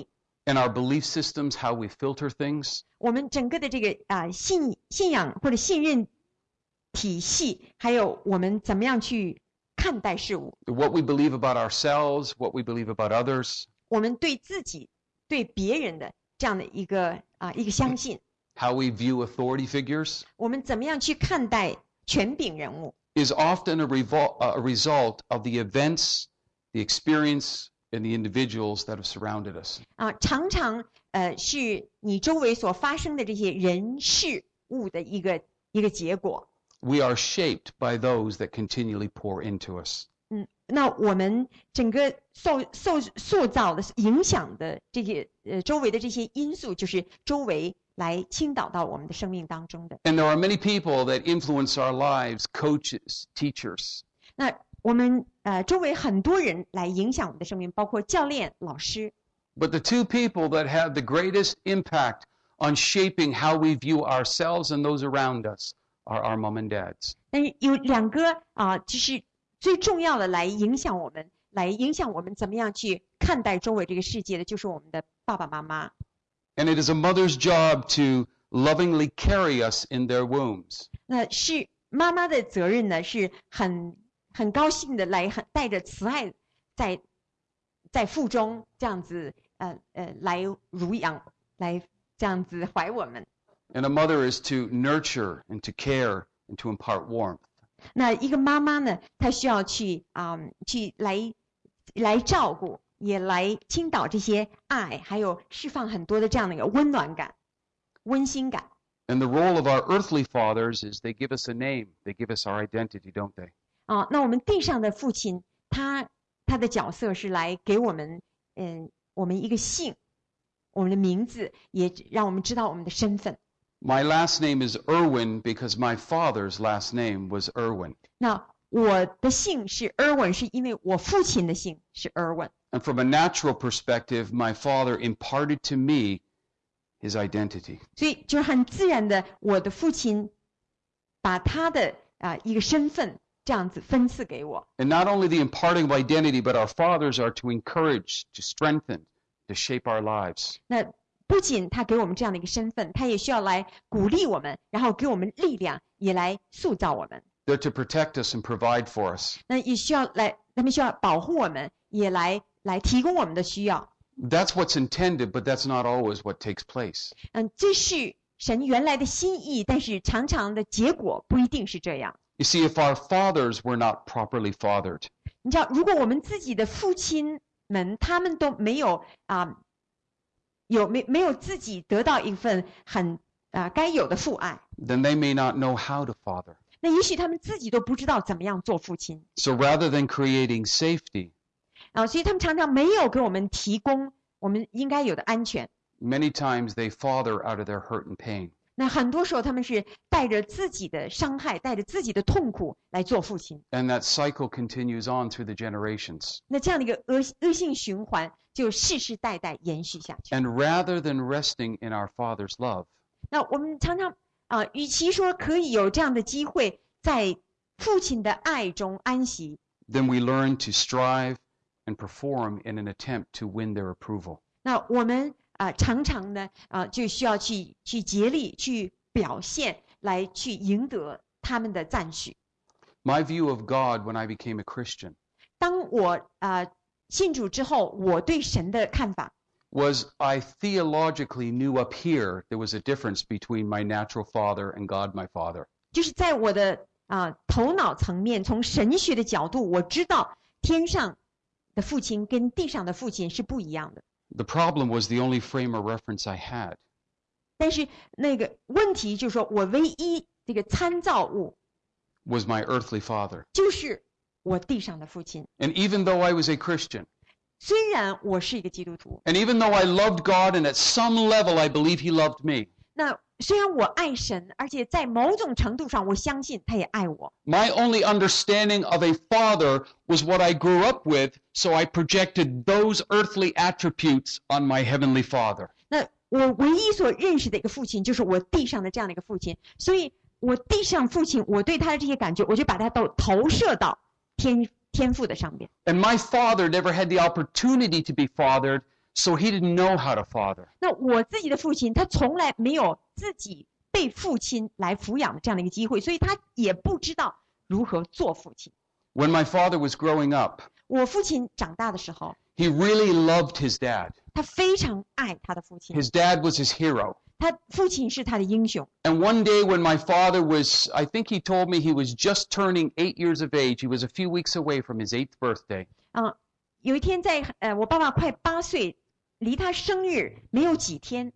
and our belief systems, how we filter things. 我们整个的这个啊、呃、信信仰或者信任体系，还有我们怎么样去看待事物， What we believe about ourselves, what we believe about others, 我们对自己、对别人的这样的一个啊、一个相信， how we view authority figures, 我们怎么样去看待权柄人物， is often a, revol- a result of the events, the experience, and the individuals that have surrounded us. 啊，常常呃是你周围所发生的这些人事物的一个一个结果。 We are shaped by those that continually pour into us. 嗯，那我们整个受受塑造的影响的这些呃周围的这些因素，就是周围来倾倒到我们的生命当中的。 And there are many people that influence our lives, coaches, teachers. 那我们呃周围很多人来影响我们的生命，包括教练、老师。 But the two people that have the greatest impact on shaping how we view ourselves and those around us are our mom and dads. 但是有两个啊、就是最重要的来影响我们，来影响我们怎么样去看待周围这个世界的，就是我们的爸爸妈妈。 And it is a mother's job to lovingly carry us in their wombs. 那是妈妈的责任呢，是很很高兴的来，很带着慈爱在在腹中这样子呃呃来乳养，来这样子怀我们。 And a mother is to nurture and to care and to impart warmth. 那一个妈妈呢，她需要去啊、去来来照顾，也来倾倒这些爱，还有释放很多的这样的一个温暖感、温馨感。 And the role of our earthly fathers is they give us a name, they give us our identity, don't they? 啊，那我们地上的父亲，他他的角色是来给我们，嗯，我们一个姓，我们的名字，也让我们知道我们的身份。 My last name is Irwin because my father's last name was Irwin. 那我的姓是 Irwin， 是因为我父亲的姓是 Irwin。 And from a natural perspective, my father imparted to me his identity. 所以就是很自然的，我的父亲把他的啊、一个身份这样子分赐给我。 And not only the imparting of identity, but our fathers are to encourage, to strengthen, to shape our lives. 那不仅他给我们这样的一个身份，他也需要来鼓励我们，然后给我们力量，也来塑造我们。 They're to protect us and provide for us. 那也需要来，他们需要保护我们，也来来提供我们的需要。 That's what's intended, but that's not always what takes place. 嗯，这是神原来的心意，但是常常的结果不一定是这样。 You see, if our fathers were not properly fathered, 你知道，如果我们自己的父亲们他们都没有啊、有没没有自己得到一份很啊、该有的父爱， then they may not know how to father. 那也许他们自己都不知道怎么样做父亲 So rather than creating safety, 啊，所以他们常常没有给我们提供我们应该有的安全。 many times they father out of their hurt and pain. 那很多时候他们是带着自己的伤害，带着自己的痛苦来做父亲。 And that cycle continues on through the generations. 那这样的一个恶恶性循环就世世代代延续下去。 And rather than resting in our Father's love, 那我们常常啊、与其说可以有这样的机会在父亲的爱中安息， then we learn to strive and perform in an attempt to win their approval. 那我们啊、常常呢啊、就需要去去竭力去表现，来去赢得他们的赞许。 My view of God when I became a Christian 当我啊、信主之后，我对神的看法 was I theologically knew up here there was a difference between my natural father and God my Father. 就是在我的啊、头脑层面，从神学的角度，我知道天上的父亲跟地上的父亲是不一样的。 The problem was the only frame of reference I had. 但是那个问题就是说，我唯一这个参照物 was my earthly father. 就是我地上的父亲。 And even though I was a Christian, 虽然我是一个基督徒， and even though I loved God and at some level I believe he loved me, 那虽然我爱神，而且在某种程度上我相信他也爱我。 my only understanding of a father was what I grew up with, so I projected those earthly attributes on my heavenly father. 那我唯一所认识的一个父亲，就是我地上的这样的一个父亲。所以我地上父亲，我对他的这些感觉，我就把它都投射到天天父的上面。 And my father never had the opportunity to be fathered, so he didn't know how to father. 那我自己的父亲，他从来没有自己被父亲来抚养的这样的一个机会，所以他也不知道如何做父亲。 When my father was growing up, 我父亲长大的时候， he really loved his dad. 他非常爱他的父亲， His dad was his hero. 他父亲是他的英雄。 And one day when my father was, I think he told me he was just turning eight years of age. He was a few weeks away from his eighth birthday. 嗯，有一天在呃，我爸爸快八岁，离他生日没有几天。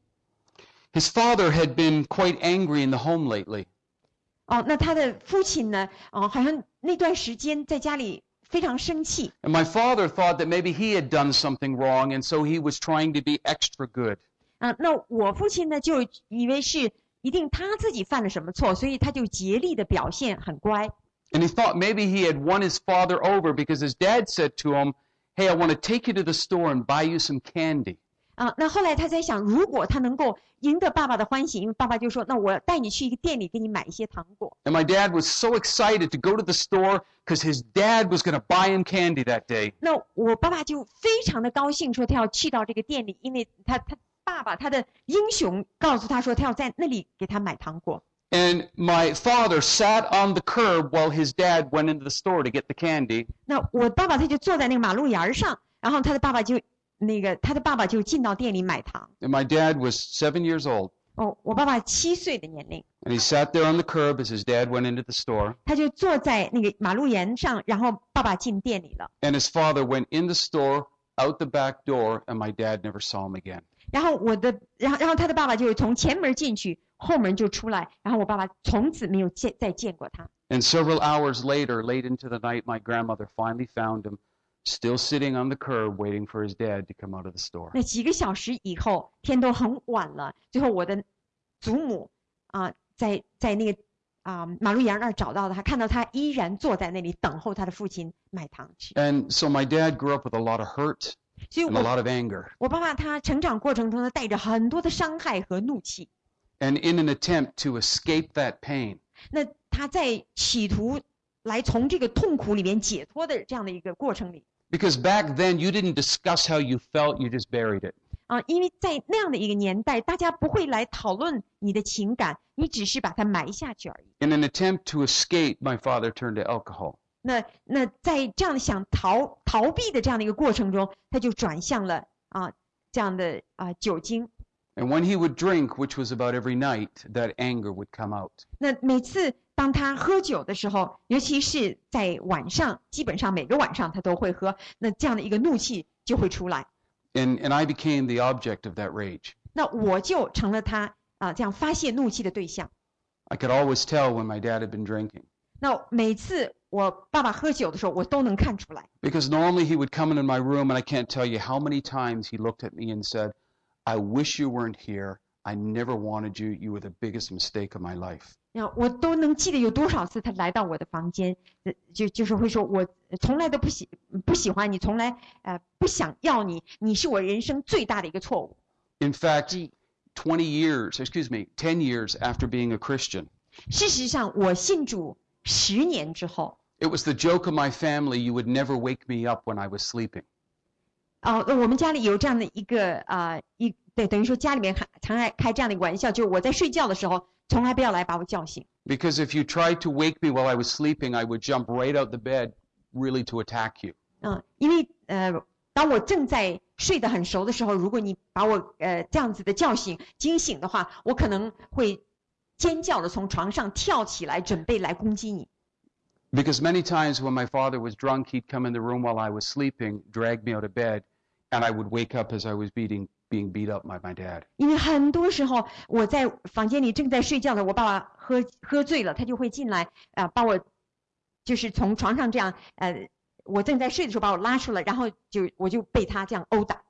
His father had been quite angry in the home lately. 哦，那他的父亲呢？哦，好像那段时间在家里非常生气。 And my father thought that maybe he had done something wrong, and so he was trying to be extra good. 啊，那我父亲呢，就以为是一定他自己犯了什么错，所以他就竭力的表现很乖。 And he thought maybe he had won his father over because his dad said to him, "Hey, I want to take you to the store and buy you some candy." 啊，那后来他在想，如果他能够赢得爸爸的欢喜，因为爸爸就说：“那我带你去一个店里，给你买一些糖果。” And my dad was so excited to go to the store because his dad was going to buy him candy that day. 那我爸爸就非常的高兴，说他要去到这个店里，因为他他爸爸他的英雄告诉他说，他要在那里给他买糖果。 And my father sat on the curb while his dad went into the store to get the candy. 那我爸爸他就坐在那个马路沿上，然后他的爸爸就那个他的爸爸就进到店里买糖。 And my dad was seven years old. 哦，我爸爸七岁的年龄， And he sat there on the curb as his dad went into the store. 他就坐在那个马路沿上，然后爸爸进店里了。 And his father went in the store, out the back door, and my dad never saw him again. 然后我的，然后然后他的爸爸就从前门进去，后门就出来，然后我爸爸从此没有见再见过他。 And several hours later, late into the night, my grandmother finally found him, still sitting on the curb waiting for his dad to come out of the store. 那几个小时以后，天都很晚了，最后我的祖母啊、在在那个啊、马路沿那儿找到他，看到他依然坐在那里等候他的父亲买糖吃。 And so my dad grew up with a lot of hurt 所以 and a 我 lot of anger. 我爸爸他成长过程中呢，带着很多的伤害和怒气。 And in an attempt to escape that pain, 那他在企图来从这个痛苦里面解脱的这样的一个过程里 because back then you didn't discuss how you felt, you just buried it. 啊，因为在那样的一个年代，大家不会来讨论你的情感，你只是把它埋下去而已。 In an attempt to escape, my father turned to alcohol. 那那在这样想逃逃避的这样的一个过程中，他就转向了啊这样的啊酒精。 And when he would drink, which was about every night, that anger would come out. 那每次当他喝酒的时候，尤其是在晚上，基本上每个晚上他都会喝，那这样的一个怒气就会出来。 And, and I became the object of that rage. 那我就成了他啊这样发泄怒气的对象。 I could always tell when my dad had been drinking. 那每次我爸爸喝酒的时候，我都能看出来。 Because normally he would come into my room and I can't tell you how many times he looked at me and said, "I wish you weren't here. I never wanted you. You were the biggest mistake of my life." 啊，我都能记得有多少次他来到我的房间，呃就就是会说，我从来都不喜不喜欢你，从来呃不想要你，你是我人生最大的一个错误。 In fact, twenty years, excuse me, ten years after being a Christian, 事实上，我信主十年之后， it was the joke of my family you would never wake me up when I was sleeping. 哦、呃，我们家里有这样的一个啊、呃、一对，等于说家里面还常爱开这样的一个玩笑，就是我在睡觉的时候，从来不要来把我叫醒。 Because if you tried to wake me while I was sleeping, I would jump right out the bed, really to attack you. 嗯，因为呃，当我正在睡得很熟的时候，如果你把我呃这样子的叫醒、惊醒的话，我可能会尖叫的从床上跳起来，准备来攻击你。 Because many times when my father was drunk, he'd come in the room while I was sleeping, drag me out of bed, and I would wake up as I was beating, being beat up by my dad. 因为很多时候我在房间里正在睡觉的，我爸爸喝喝醉了，他就会进来啊、呃，把我就是从床上这样呃，我正在睡的时候把我拉出来，然后就我就被他这样殴打。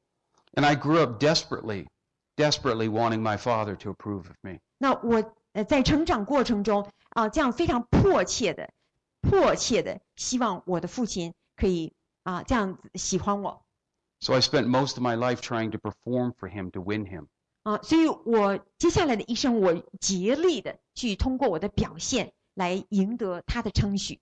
And I grew up desperately, desperately wanting my father to approve of me. 那我呃在成长过程中啊、呃，这样非常迫切的、迫切的希望我的父亲可以啊、这样子喜欢我 So I spent most of my life trying to perform for him to win him. 啊、所以我接下来的一生，我竭力的去通过我的表现来赢得他的称许。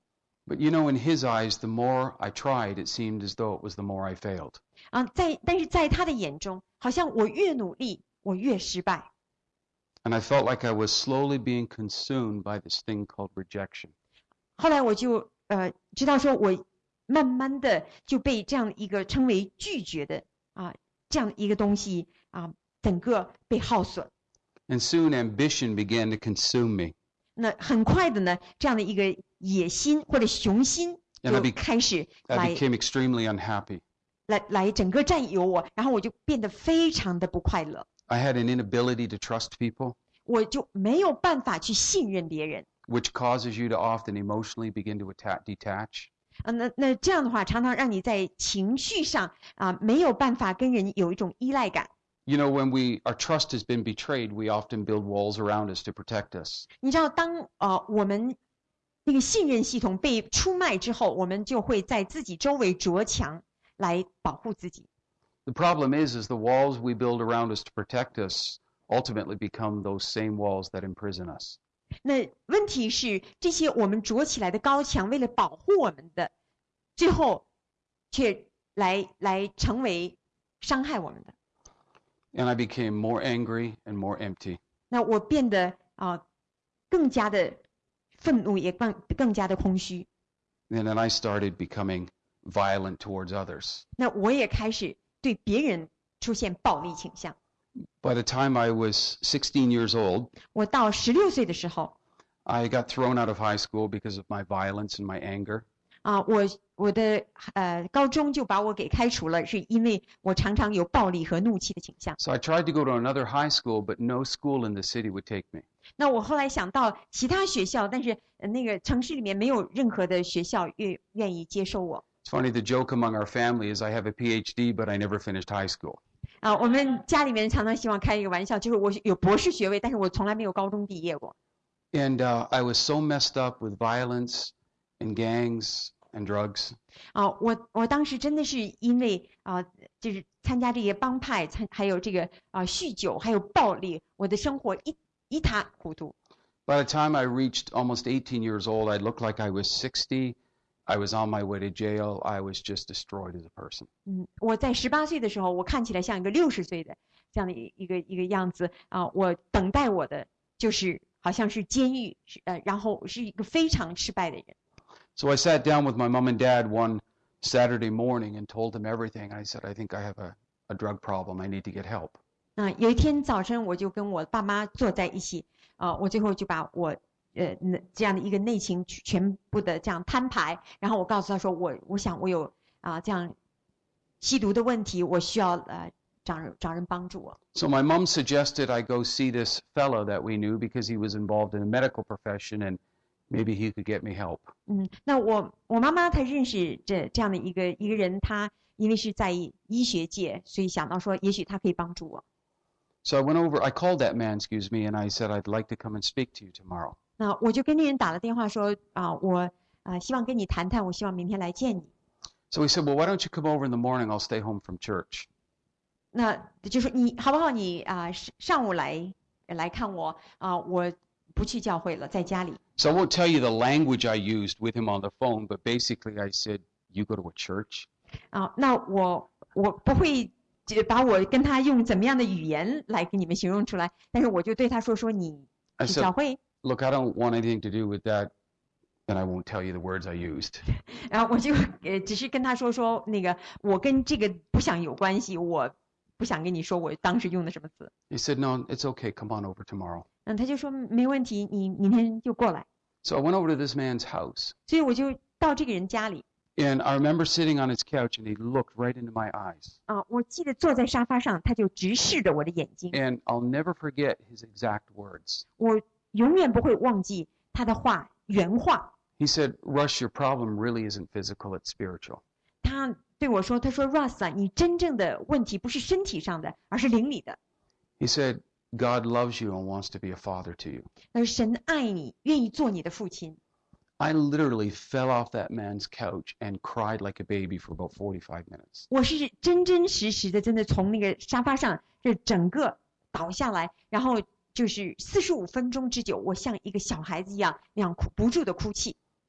But you know, in his eyes, the more I tried, it seemed as though it was the more I failed. 啊，在但是在他的眼中，好像我越努力，我越失败。 And I felt like I was slowly being consumed by this thing called rejection. 后来我就呃知道说，我慢慢的就被这样一个称为拒绝的啊这样一个东西啊，整个被耗损。 And soon ambition began to consume me. 那很快的呢，这样的一个野心或者雄心 And I 就 be- 开始 I 来 became extremely unhappy. 来来整个占有我，然后我就变得非常的不快乐， I had an inability to trust people, 我就没有办法去信任别人。 which causes you to often emotionally begin to atta- detach. 啊，那那这样的话，常常让你在情绪上啊没有办法跟人有一种依赖感。 You know, when we our trust has been betrayed, we often build walls around us to protect us. 你知道，当呃我们那个信任系统被出卖之后，我们就会在自己周围筑墙来保护自己。 The problem is, is the walls we build around us to protect us ultimately become those same walls that imprison us. 那问题是，这些我们筑起来的高墙，为了保护我们的，最后却来来成为伤害我们的。 And I became more angry and more empty. 那我变得啊、呃更加的愤怒，也更更加的空虚。 And then I started becoming violent towards others. 那我也开始对别人出现暴力倾向。 By the time I was sixteen years old, 我到十六岁的时候 I got thrown out of high school because of my violence and my anger. 啊、我我的呃高中就把我给开除了，是因为我常常有暴力和怒气的倾向。 So I tried to go to another high school, but no school in the city would take me. 那我后来想到其他学校，但是呃那个城市里面没有任何的学校愿愿意接收我。 It's funny, the joke among our family is I have a P H D, but I never finished high school. 啊、我们家里面常常希望开一个玩笑，就是我有博士学位，但是我从来没有高中毕业过。 And uh, I was so messed up with violence and gangs and drugs. 啊、我我当时真的是因为啊、就是参加这些帮派，参还有这个啊、酗酒，还有暴力，我的生活一一塌糊涂。 By the time I reached almost eighteen years old, I looked like I was sixty. I was on my way to jail. I was just destroyed as a person. 嗯，我在十八岁的时候，我看起来像一个六十岁的这样的一一个一个样子啊、我等待我的就是好像是监狱，是呃，然后是一个非常失败的人。 So I sat down with my mom and dad one Saturday morning and told them everything. I said, I think I have a, a drug problem. I need to get help. 啊、有一天早晨，我就跟我爸妈坐在一起，啊、我最后就把我呃那这样的一个内情全全部的这样摊牌，然后我告诉他说，我我想我有啊、这样吸毒的问题，我需要呃找人找人帮助我。 So my mom suggested I go see this fellow that we knew because he was involved in the medical profession and maybe he could get me help. 嗯，那我我妈妈她认识这这样的一个一个人，她因为是在医学界，所以想到说，也许他可以帮助我。 So I went over, I called that man, excuse me, and I said, I'd like to come and speak to you tomorrow. 那我就跟那人打了电话说啊、我啊、希望跟你谈谈，我希望明天来见你。 So he said, well, why don't you come over in the morning? I'll stay home from church. 那就说你好不好你？啊、上上午来来看我啊、我不去教会了，在家里。 So I won't tell you the language I used with him on the phone, but basically I said, you go to a church? 啊、那我我不会就把我跟他用怎么样的语言来给你们形容出来，但是我就对他说说你 I 去 said, 教会， look, I don't want anything to do with that, and I won't tell you the words I used. 然后我就呃只是跟他说说那个我跟这个不想有关系，我不想跟你说我当时用的什么词。 He said, no, it's okay. Come on over tomorrow. 嗯，他就说没问题，你明天就过来。 So I went over to this man's house, 所以我就到这个人家里 and I remember sitting on his couch, and he looked right into my eyes. 啊、我记得坐在沙发上，他就直视着我的眼睛， And I'll never forget his exact words. 我永远不会忘记他的话原话。 He said, Rush, your problem really isn't physical, it's spiritual. 他对我说：“他说 Russ 啊，你真正的问题不是身体上的，而是灵里的。 He said, God loves you and wants to be a father to you. 而神爱你，愿意做你的父亲。” I literally fell off that man's couch and cried like a baby for about forty-five minutes. 我是真真实实的，真的从那个沙发上这整个倒下来，然后就是四十五分钟之久，我像一个小孩子一样那样哭不住的哭泣。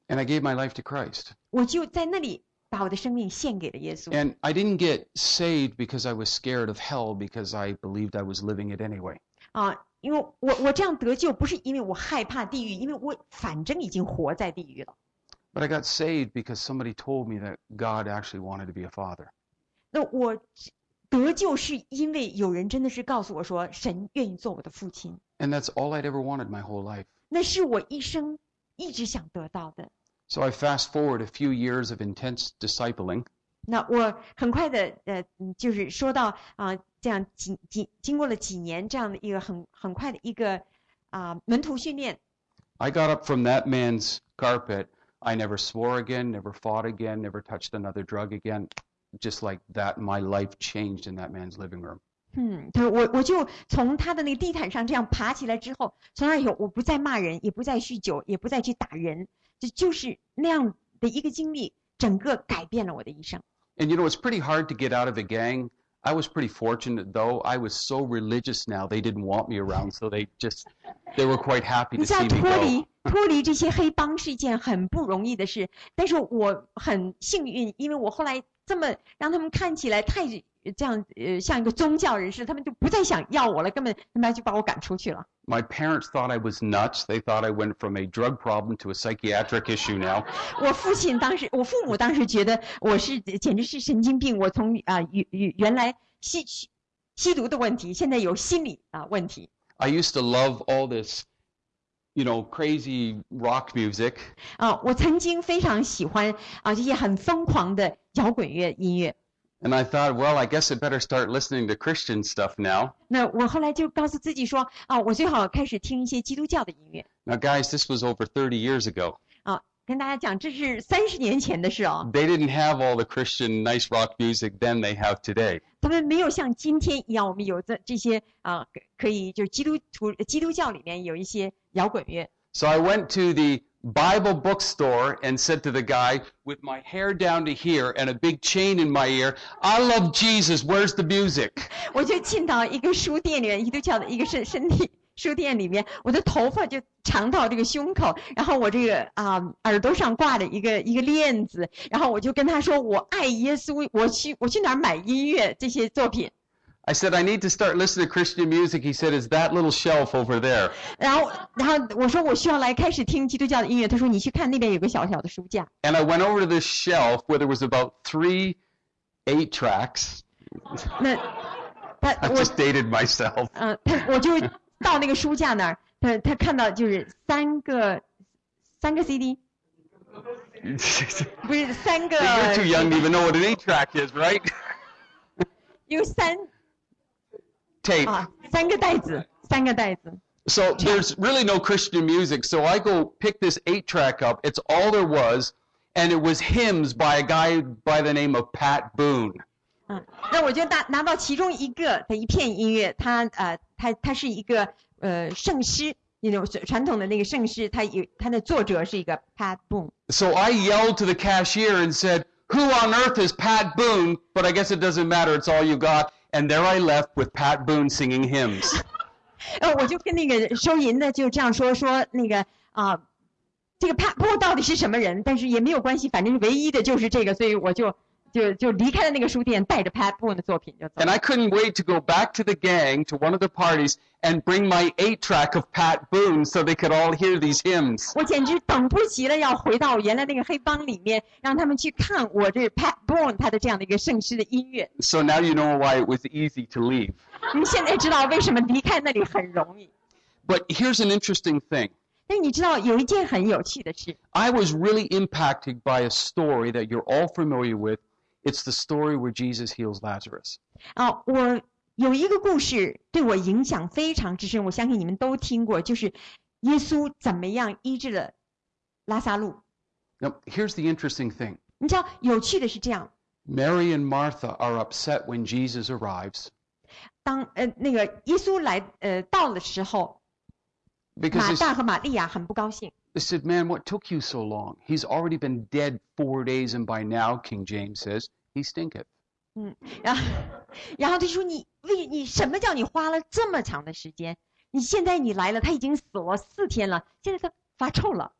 And I gave my life to Christ. 我就在那里把我的生命献给了耶稣。 And I didn't get saved because I was scared of hell because I believed I was living it anyway. 啊，因为我我这样得救不是因为我害怕地狱，因为我反正已经活在地狱了。 But I got saved because somebody told me that God actually wanted to be a father. 那我得救是因为有人真的是告诉我说，神愿意做我的父亲。 And that's all I'd ever wanted my whole life. 那是我一生一直想得到的。 So I fast forward a few years of intense discipling. 那我很快的呃，就是说到啊、呃，这样几几经过了几年这样的一个很很快的一个啊、呃、门徒训练。 I got up from that man's carpet. I never swore again, never fought again, never touched another drug again. Just like that, my life changed in that man's living room. 嗯，他说我我就从他的那个地毯上这样爬起来之后，从那以后我不再骂人，也不再酗酒，也不再去打人，这就是那样的一个经历，整个改变了我的一生。 And you know, it's pretty hard to get out of a gang. I was pretty fortunate, though. I was so religious now, they didn't want me around, so they just, they were quite happy 你 to 知道 see me 脱 go. 离脱离这些黑帮是一件很不容易的事，但是我很幸运，因为我后来这么让他们看起来太这样呃像一个宗教人士，他们就不再想要我了，根本他们就把我赶出去了。 My parents thought I was nuts. They thought I went from a drug problem to a psychiatric issue now. 我父亲当时，我父母当时觉得我是简直是神经病，我从啊原原原来吸吸毒的问题，现在有心理啊问题。 I used to love all this, you know, crazy rock music. 啊，我曾经非常喜欢啊这些很疯狂的摇滚乐音乐。 And I thought, well, I guess I better start listening to Christian stuff now. 那我后来就告诉自己说，啊，我最好开始听一些基督教的音乐。 Now, guys, this was over thirty years ago. 啊，跟大家讲，这是三十年前的事哦。 They didn't have all the Christian nice rock music then they have today. 他们没有像今天一样，我们有这这些啊，可以就是基督徒基督教里面有一些摇滚乐。 So I went to the Bible bookstore and said to the guy with my hair down to here and a big chain in my ear, I love Jesus, where's the music? 我就进到一个书店里面，基督教的一个身身体书店里面，我的头发就长到这个胸口，然后我这个啊、耳朵上挂着一个一个链子，然后我就跟他说我爱耶稣，我去我去哪儿买音乐这些作品。 I said, I need to start listening to Christian music. He said, it's that little shelf over there. 然后然后我说我需要来开始听基督教的音乐，他说你去看那边有个小小的书架。 And I went over to this shelf where there was about three eight tracks. 那他 I 我 just dated myself. 嗯、呃，他我就到那个书架那儿，他他看到就是三个三个 C D， 不是三个。 You're too young to even know what an eight track is, right? 有三 Tape. 啊，三个袋子，三个袋子。 So there's really no Christian music. So I go pick this eight track up. It's all there was. And it was hymns by a guy by the name of Pat Boone. 嗯，那我就拿拿到其中一个的一片音乐，它呃，它它是一个呃圣诗，那种传统的那个圣诗，它有它的作者是一个 Pat Boone。 So I yelled to the cashier and said, who on earth is Pat Boone? But I guess it doesn't matter. It's all you got. And there I left with Pat Boone singing hymns. 呃，我就跟那个收银的就这样说说那个啊、这个 Pat Boone 到底是什么人？但是也没有关系，反正唯一的就是这个，所以我就就就离开了那个书店，带着 Pat Boone 的作品就走 And I couldn't wait to go back to the gang, to one of the parties, and bring my eight track of Pat Boone so they could all hear these hymns. 我简直等不及了，要回到原来那个黑帮里面，让他们去看我这 Pat Boone 他的这样的一个圣诗的音乐。 So now you know why it was easy to leave. 你现在知道为什么离开那里很容易。 But here's an interesting thing. 但是你知道有一件很有趣的事， I was really impacted by a story that you're all familiar with. It's the story where Jesus heals Lazarus. 啊，我有一个故事对我影响非常之深，我相信你们都听过，就是耶稣怎么样医治了拉撒路。 Now, here's the interesting thing. 你知道有趣的是这样， Mary and Martha are upset when Jesus arrives 当呃那个耶稣来呃到的时候， because 马 they, 大和玛利亚很不高兴。 they said, man, what took you so long? He's already been dead four days, and by now, King James says, he stinketh. 嗯，然后然后他说你为你什么叫你花了这么长的时间？你现在你来了，他已经死了四天了，现在他发臭了。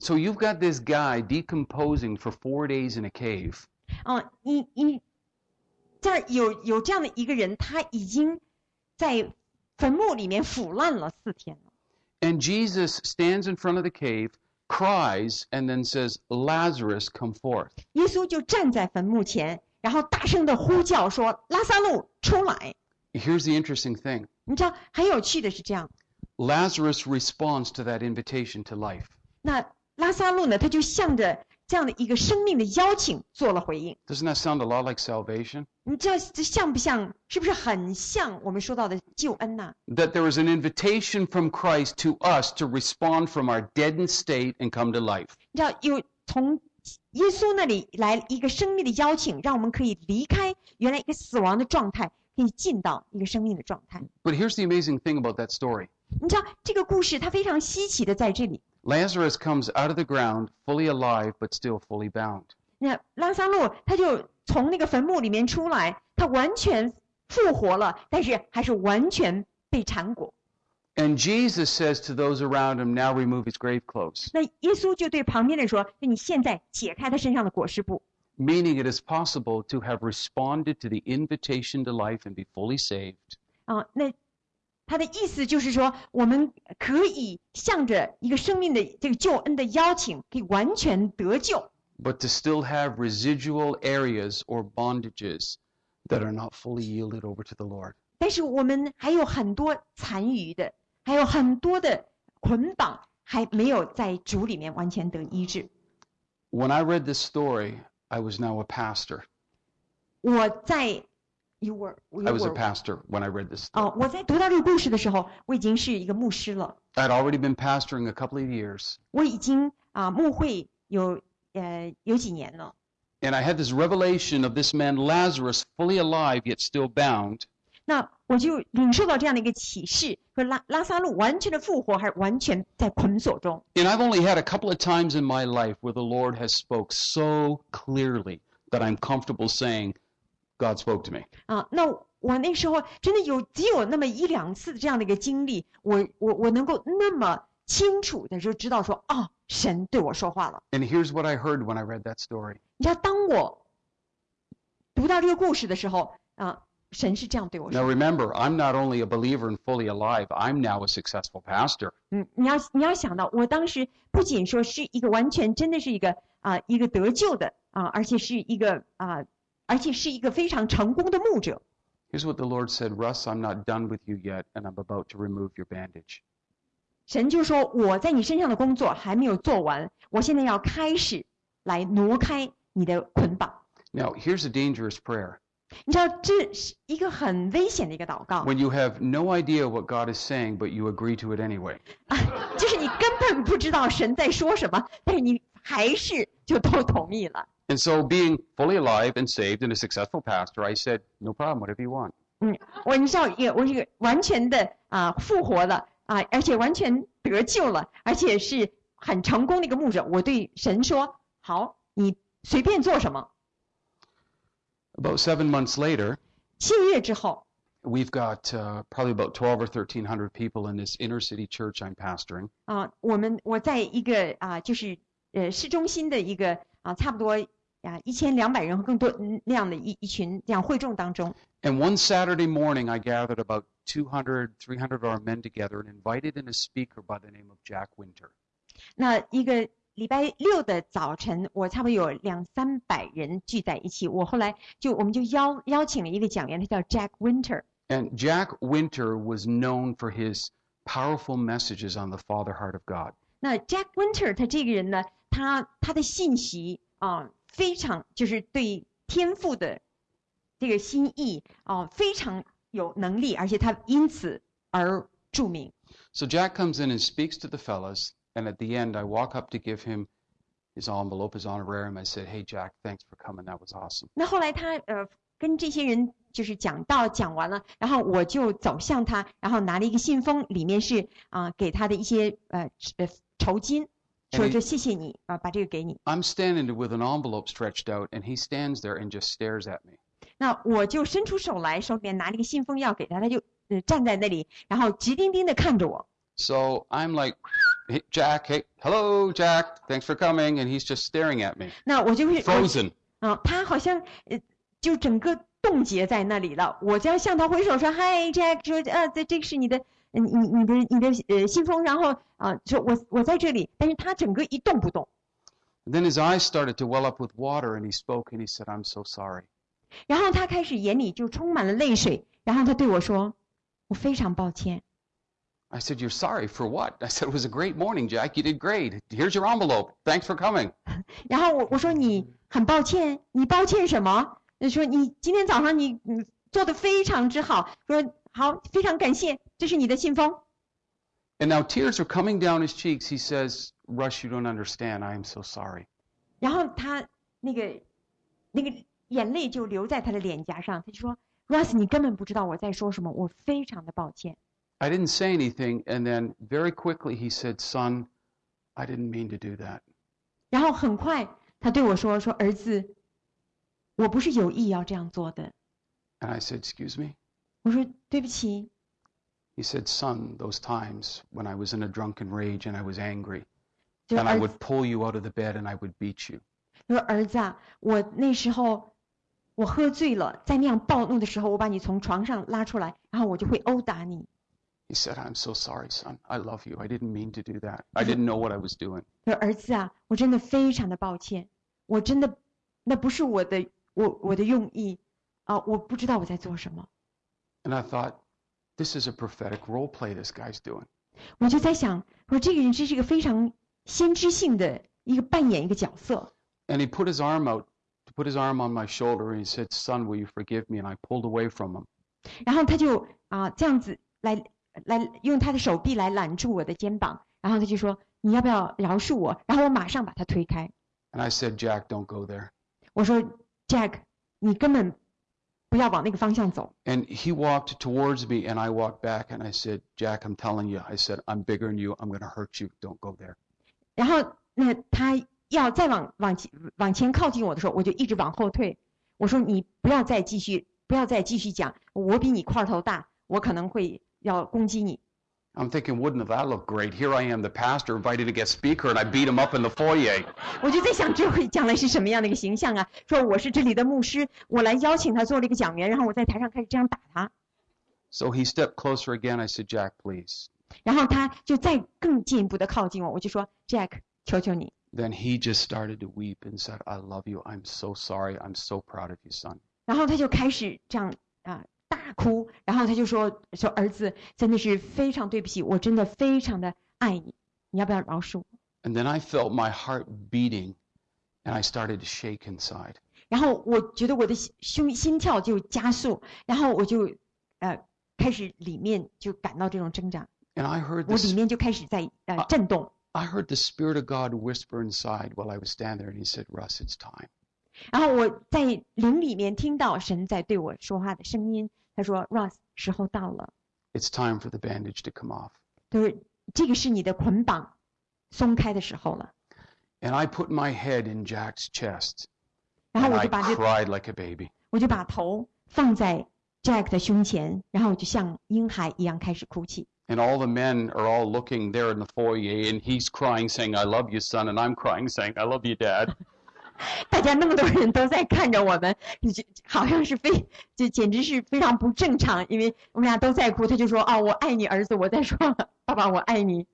So you've got this guy decomposing for four days in a cave. 啊，你你这儿有有这样的一个人，他已经在坟墓里面腐烂了四天了。 And Jesus stands in front of the cave, cries, and then says, Lazarus, come forth. 耶稣就站在坟墓前，然后大声的呼叫说：“拉撒路出来！” Here's the interesting thing. 你知道很有趣的是这样， Lazarus responds to that invitation to life. 那拉撒路呢，他就向着这样的一个生命的邀请做了回应。 Doesn't that sound a lot like salvation? 你知道这像不像？是不是很像我们说到的救恩呐、啊？ That there was an invitation from Christ to us to respond from our deadened state and come to life. 你知道有从耶稣那里来一个生命的邀请，让我们可以离开原来一个死亡的状态，可以进到一个生命的状态。 But here's the amazing thing about that story. 你知道这个故事它非常稀奇的在这里。 Lazarus comes out of the ground fully alive but still fully bound. 那拉撒路他就从那个坟墓里面出来，他完全复活了，但是还是完全被缠裹。 And Jesus says to those around him, now remove his grave clothes. 那耶稣就对旁边的人说：“那你现在解开他身上的裹尸布。” Meaning it is possible to have responded to the invitation to life and be fully saved. 啊，那他的意思就是说，我们可以向着一个生命的这个救恩的邀请，可以完全得救。 But to still have residual areas or bondages that are not fully yielded over to the Lord. 但是我们还有很多残余的，还有很多的捆绑，还没有在主里面完全得医治。 When I read this story, I was now a pastor. 我在 You were, you I was a were, pastor when I read this story. 哦，我在读到这个故事的时候，我已经是一个牧师了。 I'd already been pastoring a couple of years. 我已经啊牧会有呃有几年了。 And I had this revelation of this man Lazarus, fully alive yet still bound. 那我就领受到这样的一个启示，说拉拉撒路完全的复活，还是完全在捆锁中。 And I've only had a couple of times in my life where the Lord has spoke so clearly that I'm comfortable saying, God spoke to me. 啊，那我那时候真的有只有那么一两次这样的一个经历，我我我能够那么清楚的就知道说，哦，神对我说话了。 And here's what I heard when I read that story. 你知道，当我读到这个故事的时候，啊，神是这样对我 Now 说。 remember, I'm not only a believer and fully alive, I'm now a successful pastor. 嗯，你要你要想到，我当时不仅说是一个完全真的是一个啊、一个得救的啊、而且是一个啊、而且是一个非常成功的牧者。 Here's what the Lord said, Russ, I'm not done with you yet, and I'm about to remove your bandage. 神就说：“我在你身上的工作还没有做完，我现在要开始来挪开你的捆绑。” Now, here's a dangerous prayer. 你知道，这是一个很危险的一个祷告， When you have no idea what God is saying, but you agree to it anyway. 就是你根本不知道神在说什么，但是你还是就都同意了。 And so being fully alive and saved and a successful pastor, I said, no problem, whatever you want. 嗯，我你知道，也我是一个完全的啊、复活了啊、而且完全得救了，而且是很成功的一个牧者。我对神说：“好，你随便做什么。” About seven months later, 七个月之后， we've got uh, probably about twelve or thirteen hundred people in this inner city church I'm pastoring. 啊，我们我在一个啊，就是呃市中心的一个啊，差不多啊一千两百人和更多嗯那样的一一群这样会众当中。 And one Saturday morning, I gathered about two hundred, three hundred of our men together and invited in a speaker by the name of Jack Winter. 那一个礼拜六的早晨，我差不多有两三百人聚在一起。我后来就我们就邀邀请了一个讲员，他叫 Jack Winter。 And Jack Winter was known for his powerful messages on the Father heart of God. 那 Jack Winter 他这个人呢，他他的信息啊、非常就是对天父的这个心意啊、非常有能力，而且他因此而著名。 So Jack comes in and speaks to the fellas, and at the end, I walk up to give him his envelope, his honorarium. I said, hey, Jack, thanks for coming. That was awesome. 那后来他呃跟这些人就是讲道讲完了，然后我就走向他，然后拿了一个信封，里面是啊、给他的一些呃呃酬金，说这谢谢你啊、把这个给你。 I'm standing there with an envelope stretched out, and he stands there and just stares at me. 那我就伸出手来，手里面拿了一个信封要给他，他就呃站在那里，然后直盯盯的看着我。 So I'm like, hey, Jack, hey, hello, Jack, thanks for coming. And he's just staring at me, 那我就会 frozen. 啊，他好像呃就整个冻结在那里了。我就要向他挥手说 ，Hi Jack， 说呃这这个是你的，你你你的你的呃信封，然后啊说我我在这里，但是他整个一动不动。 And then his eyes started to well up with water, and he spoke and he said, I'm so sorry. 然后他开始眼里就充满了泪水，然后他对我说，我非常抱歉。 I said, you're sorry for what? I said, it was a great morning, Jack. You did great. Here's your envelope. Thanks for coming. 然后我我说你很抱歉，你抱歉什么？说你今天早上你你做的非常之好，说好非常感谢，这是你的信封。 And now tears are coming down his cheeks. He says, Russ, you don't understand. I am so sorry. 然后他那个那个眼泪就流在他的脸颊上，他就说 ，Russ， 你根本不知道我在说什么，我非常的抱歉。 I didn't say anything, and then very quickly he said, son, I didn't mean to do that. 然后很快他对我说，说儿子，我不是有意要这样做的。 And I said, excuse me? 我说对不起。 He said, son, those times when I was in a drunken rage and I was angry, 就 and I 儿 would pull you out of the bed and I would beat you. 说儿子啊，我那时候我喝醉了，在那样暴怒的时候，我把你从床上拉出来，然后我就会殴打你。 He said, I'm so sorry, son. I love you. I didn't mean to do that. I didn't know what I was doing. 说儿子啊，我真的非常的抱歉，我真的那不是我的我我的用意啊，我不知道我在做什么。 And I thought, this is a prophetic role play this guy's doing. 我就在想，说这个人这是一个非常先知性的一个扮演一个角色。 And he put his arm out, to put his arm on my shoulder, and he said, son, will you forgive me? And I pulled away from him. 然后他就啊这样子来来用他的手臂来揽住我的肩膀，然后他就说你要不要饶恕我？然后我马上把他推开。 And I said, Jack, don't go there. 我说 Jack， 你根本不要往那个方向走。 And he walked towards me, and I walked back, and I said, Jack, I'm telling you, I said, I'm bigger than you. I'm going to hurt you. Don't go there. 然后那他要再往往前往前靠近我的时候，我就一直往后退。我说你不要再继续，不要再继续讲，我比你块头大，我可能会要攻击你。 I'm thinking, wouldn't that look great? Here I am, the pastor, invited to guest speaker, and I beat him up in the foyer. 我就在想，这会将来是什么样的一个形象啊？说我是这里的牧师，我来邀请他做了一个讲员，然后我在台上开始这样打他。 So he stepped closer again. I said, Jack, please. 然后他就再更进一步的靠近我，我就说 Jack， 求求你。 Then he just started to weep and said, I love you. I'm so sorry. I'm so proud of you, son. 然后他就开始这样啊大哭，然后他就说说儿子真的是非常对不起，我真的非常的爱你，你要不要饶恕我？ And then I felt my heart beating, and I started to shake inside. 然后我觉得我的胸心跳就加速，然后我就呃开始里面就感到这种挣扎， And I heard 我里 this. 面就开始在呃震动。 I heard the Spirit of God whisper inside while I was standing there, and he said, Russ, it's time. 然后我在灵里面听到神在对我说话的声音，他说 Ross， 时候到了， It's time for the bandage to come off. 就是这个是你的捆绑松开的时候了。 And I put my head in Jack's chest, 然后 and 我 I 就把这 cried like a baby. 我就把头放在 Jack 的胸前，然后我就像婴孩一样开始哭泣。 And all the men are all looking there in the foyer, and he's crying, saying, I love you, son, and I'm crying, saying, I love you, Dad. 大家那么多人都在看着我们，就好像是非就简直是非常不正常，因为我们俩都在哭。他就说：“哦，我爱你，儿子。”我在说：“爸爸，我爱你。”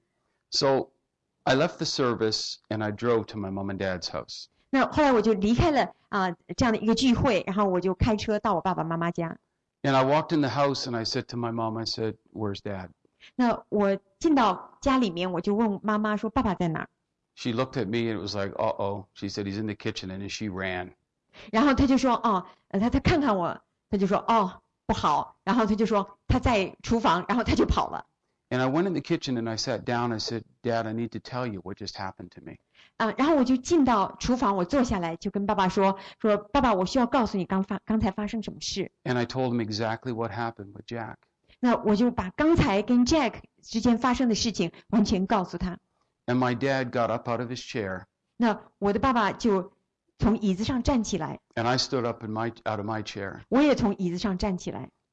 So I left the service, and I drove to my mom and dad's house. 那后来我就离开了啊、这样的一个聚会，然后我就开车到我爸爸妈妈家。 And I walked in the house, and I said to my mom, I said, where's Dad? 那我进到家里面，我就问妈妈说：“爸爸在哪儿？” She looked at me, and it was like, uh-oh. She said, he's in the kitchen, and then she ran. 然后他就说：“哦，呃他他看看我，他就说：哦，不好。”然后他就说他在厨房，然后他就跑了。 And I went in the kitchen, and I sat down. I said, Dad, I need to tell you what just happened to me. 啊，然后我就进到厨房，我坐下来就跟爸爸说：“说爸爸，我需要告诉你刚发刚才发生什么事。” And I told him exactly what happened with Jack. 那我就把刚才跟 Jack 之间发生的事情完全告诉他。 And my dad got up out of his chair, 那我的爸爸就从椅子上站起来， and I stood up in my, out of my chair. 我也从椅子上站起来。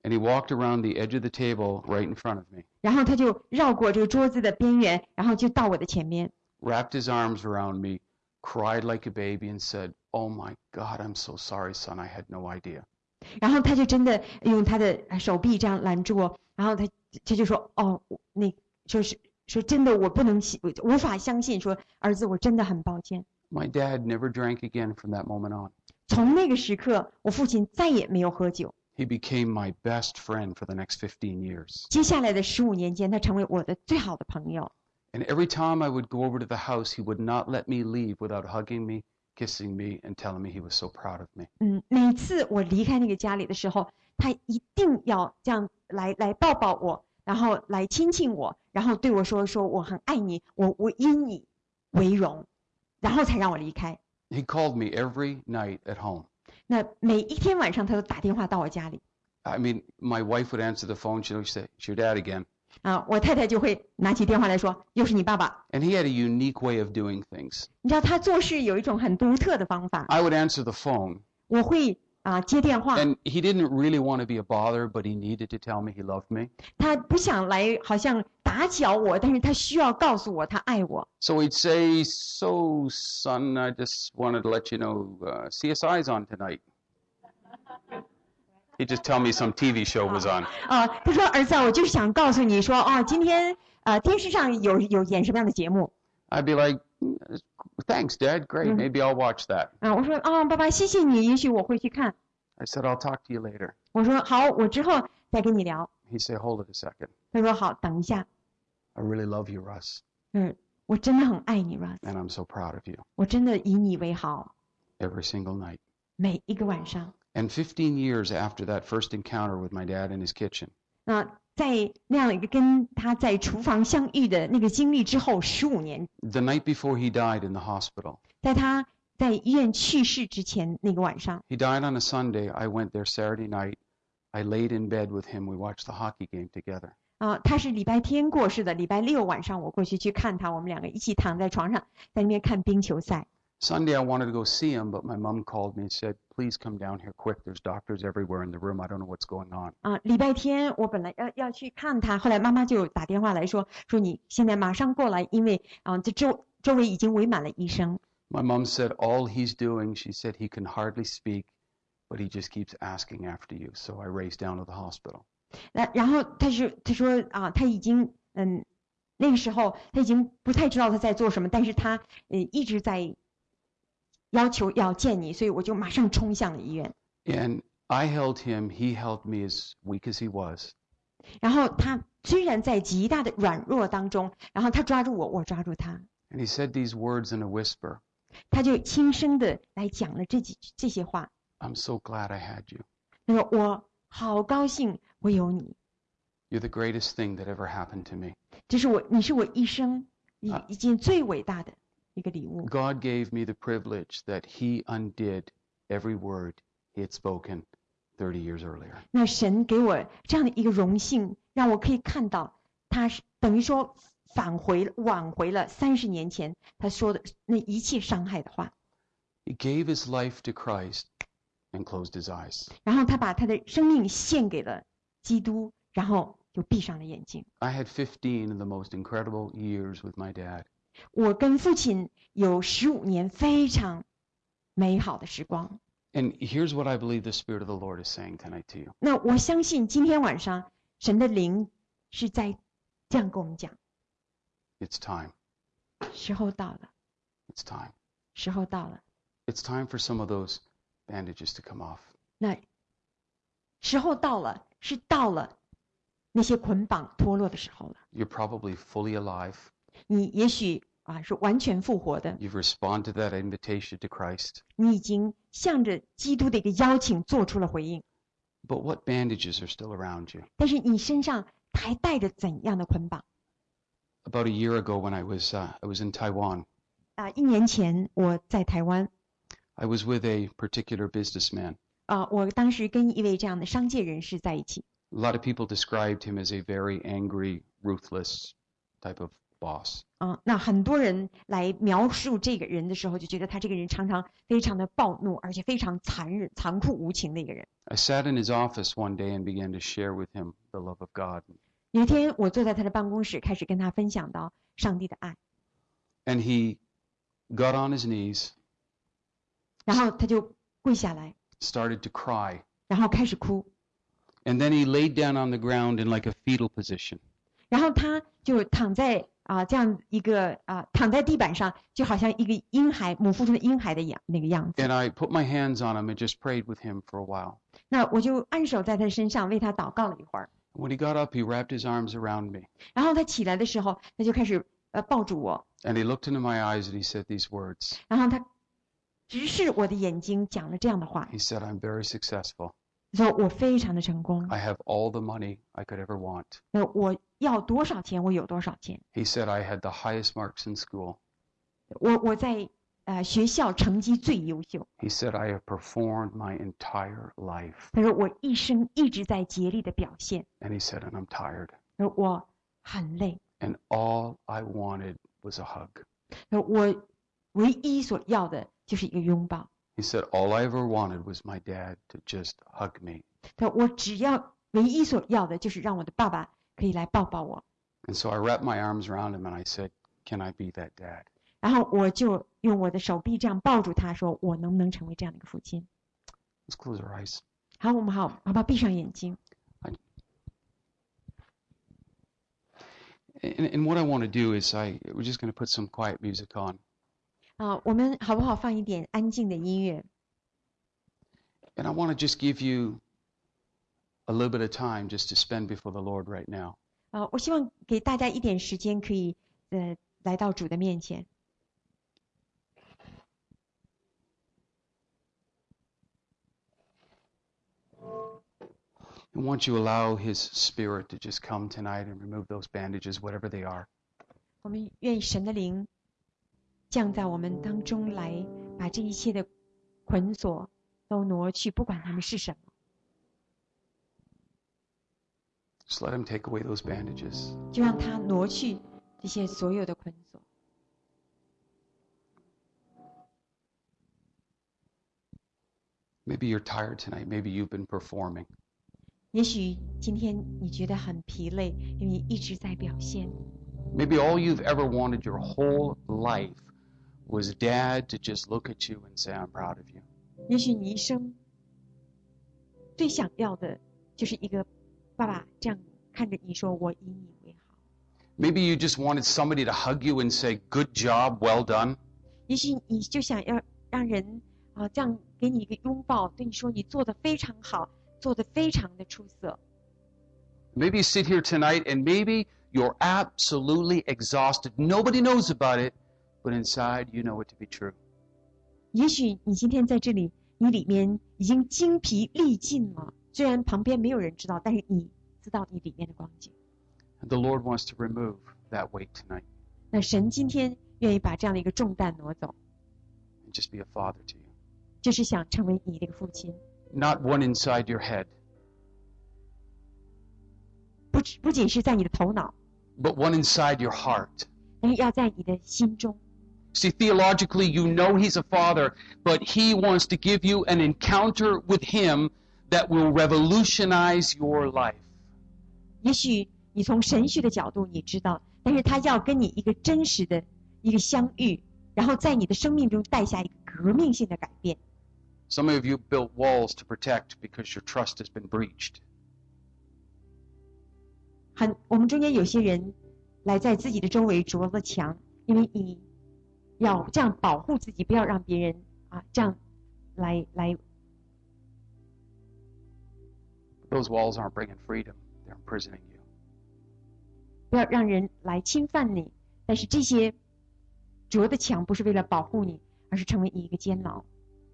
And he walked around the edge of the table right in front of me, 然后他就绕过这个桌子的边缘，然后就到我的前面， wrapped his arms around me, cried like a baby, and said, "Oh my God, I'm so sorry, son. I had no idea." 然后他就真的用他的手臂这样拦住我，然后他他就说：“哦，那说是说真的，我不能信，无法相信，说儿子，我真的很抱歉。” My dad never drank again from that moment on. 从那个时刻，我父亲再也没有喝酒。 He became my best friend for the next fifteen years. 接下来的十五年间，他成为我的最好的朋友。 And every time I would go over to the house, he would not let me leave without hugging me, kissing me, and telling me he was so proud of me. 嗯，每次我离开那个家里的时候，他一定要这样来来抱抱我，然后来亲亲我，然后对我说说我很爱你，我我因你为荣，然后才让我离开。 He called me every night at home. 那每一天晚上，他都打电话到我家里 I mean, my wife would answer the phone. She'd always say, "It's your dad again." 啊，我太太就会拿起电话来说：“又是你爸爸。 And he had a unique way of doing things. ” 你知道他做事有一种很独特的方法。 I would answer the phone, 我会啊接电话， and he didn't really want to be a bother, but he needed to tell me he loved me. 他不想来好像打搅我，但是他需要告诉我他爱我。 So he'd say, "So, son, I just wanted to let you know, uh, C S I's on tonight." He'd just tell me some T V show was on. 啊，他说儿子啊，我就是想告诉你说，哦，今天呃电视上有有演什么样的节目 I'd be like, "Thanks, Dad. Great. Mhm. Maybe I'll watch that." 啊？我说啊，爸爸，谢谢你，也许我会去看。 I said, "I'll talk to you later." 我说好，我之后再跟你聊。 He'd say, "Hold it a second. 他说好，等一下， I really love you, Russ, 嗯，我真的很爱你 ，Russ， and I'm so proud of you." 我真的以你为豪， Every single night. 每一个晚上。 And fifteen years after that first encounter with my dad in his kitchen, 那在那样一个跟他在厨房相遇的那个经历之后，十五年， the night before he died in the hospital, 在他在医院去世之前那个晚上， he died on a Sunday. I went there Saturday night. I laid in bed with him. We watched the hockey game together. 啊，他是礼拜天过世的，礼拜六晚上我过去去看他，我们两个一起躺在床上，在那边看冰球赛。 Sunday, I wanted to go see him, but my mom called me and said, "Please come down here quick. There's doctors everywhere in the room. I don't know what's going on." 啊，礼拜天我本来要要去看他，后来妈妈就打电话来说，说你现在马上过来，因为啊，这周周围已经围满了医生。 My mom said, "All he's doing," she said, "he can hardly speak, but he just keeps asking after you." So I raced down to the hospital. 那然后他说他说啊，他已经嗯，那个时候他已经不太知道他在做什么，但是他呃一直在要求要见你，所以我就马上冲向了医院。 And I held him. He held me, as weak as he was. 然后他虽然在极大的软弱当中，然后他抓住我，我抓住他， And he said these words in a whisper. 他就轻声的来讲了这几这些话。 "I'm so glad I had you. 他说我好高兴我有你， You're the greatest thing that ever happened to me. 这是我你是我一生一啊一件最伟大的一个礼物。 God gave me the privilege that he undid every word he had spoken thirty years earlier." 那神给我这样的一个荣幸，让我可以看到他是等于说返回挽回了三十年前他说的那一切伤害的话。 He gave his life to Christ and closed his eyes. 然后他把他的生命献给了基督，然后就闭上了眼睛。 I had fifteen of the most incredible years with my dad. 我跟父亲有十五年非常美好的时光。 And here's what I believe the Spirit of the Lord is saying tonight to you. 那我相信今天晚上神的灵是在这样跟我们讲： It's time. 时候到了， It's time. 时候到了。 It's time for some of those bandages to come off. 那时候到了，是到了那些捆绑脱落的时候了。 You're probably fully alive. 你也许啊是完全复活的， You've responded to that invitation to Christ. 你已经向着基督的一个邀请做出了回应。 But what bandages are still around you? 但是你身上还带着怎样的捆绑？ About a year ago, when I was uh, I was in Taiwan, 啊，一年前我在台湾， I was with a particular businessman. 啊，我当时跟一位这样的商界人士在一起。 A lot of people described him as a very angry, ruthless type of boss. 啊，那很多人来描述这个人的时候，就觉得他这个人常常非常的暴怒，而且非常残忍、残酷无情的一个人。 I sat in his office one day and began to share with him the love of God. 有一天，我坐在他的办公室，开始跟他分享到上帝的爱。 And he got on his knees. 然后他就跪下来。 Started to cry. 然后开始哭。 And then he laid down on the ground in like a fetal position. 然后他就躺在啊、呃、这样一个啊、呃、躺在地板上，就好像一个婴孩母腹中的婴孩的样那个样子。 And I put my hands on him and just prayed with him for a while. 那我就按手在他身上，为他祷告了一会儿。 When he got up, he wrapped his arms around me. 然后他起来的时候，他就开始呃抱住我。 And he looked into my eyes and he said these words. 然后他直视我的眼睛，讲了这样的话。 He said, "I'm very successful. 说我非常的成功。 I have all the money I could ever want." 呃，我要多少钱，我有多少钱。 He said, "I had the highest marks in school." 我我在呃学校成绩最优秀。 He said, "I have performed my entire life." 他说我一生一直在竭力的表现。 And he said, "And I'm tired." 他说我很累。 And all I wanted was a hug. 他说我唯一所要的就是一个拥抱。 He said, "All I ever wanted was my dad to just hug me." 他说我只要唯一所要的就是让我的爸爸可以来抱抱我。 And so I wrapped my arms around him and I said, "Can I be that dad?" 然后我就用我的手臂这样抱住他，说我能不能成为这样的一个父亲。 Let's close our eyes. 好，我们好，好不好？闭上眼睛。 And, and what I want to do is I we're just going to put some quiet music on. 啊，我们好不好放一点安静的音乐？ And I want to just give you a little bit of time just to spend before the Lord right now. 啊，我希望给大家一点时间，可以呃来到主的面前。 And once you allow His Spirit to just come tonight and remove those bandages, whatever they are. 我们愿神的灵降在我们当中来，把这一切的捆锁都挪去，不管他们是什么。 Just let Him take away those bandages. 就让他挪去这些所有的捆锁。 Maybe you're tired tonight. Maybe you've been performing. 也许今天你觉得很疲累，因为你一直在表现。 Maybe all you've ever wanted your whole life was Dad to just look at you and say, "I'm proud of you." 也许你一生最想要的就是一个爸爸这样看着你说：“我以你为好。” Maybe you just wanted somebody to hug you and say, "Good job, well done." 也许你就想要让人啊这样给你一个拥抱，对你说：“你做得非常好，做得非常的出色。” Maybe you sit here tonight and maybe you're absolutely exhausted. Nobody knows about it, but inside you know it to be true. 也许你今天在这里，你里面已经精疲力尽了，虽然旁边没有人知道，但是你知道你里面的光景。 And the Lord wants to remove that weight tonight 那神今天愿意把这样的一个重担挪走， and just be a father to you. 就是想成为你的一个父亲， Not one inside your head, 不只不仅是在你的头脑， but one inside your heart. 但是要在你的心中。 See, theologically, you know He's a father, but He wants to give you an encounter with Him that will revolutionize your life. 也许你从神学的角度你知道，但是他要跟你一个真实的一个相遇，然后在你的生命中带下一个革命性的改变。 Some of you built walls to protect because your trust has been breached. 很，我们中间有些人来在自己的周围筑了墙，因为你要这样保护自己，不要让别人啊这样来来。 Those walls aren't bringing freedom, they're imprisoning you. 不要让人来侵犯你，但是这些筑的墙不是为了保护你，而是成为你一个监牢。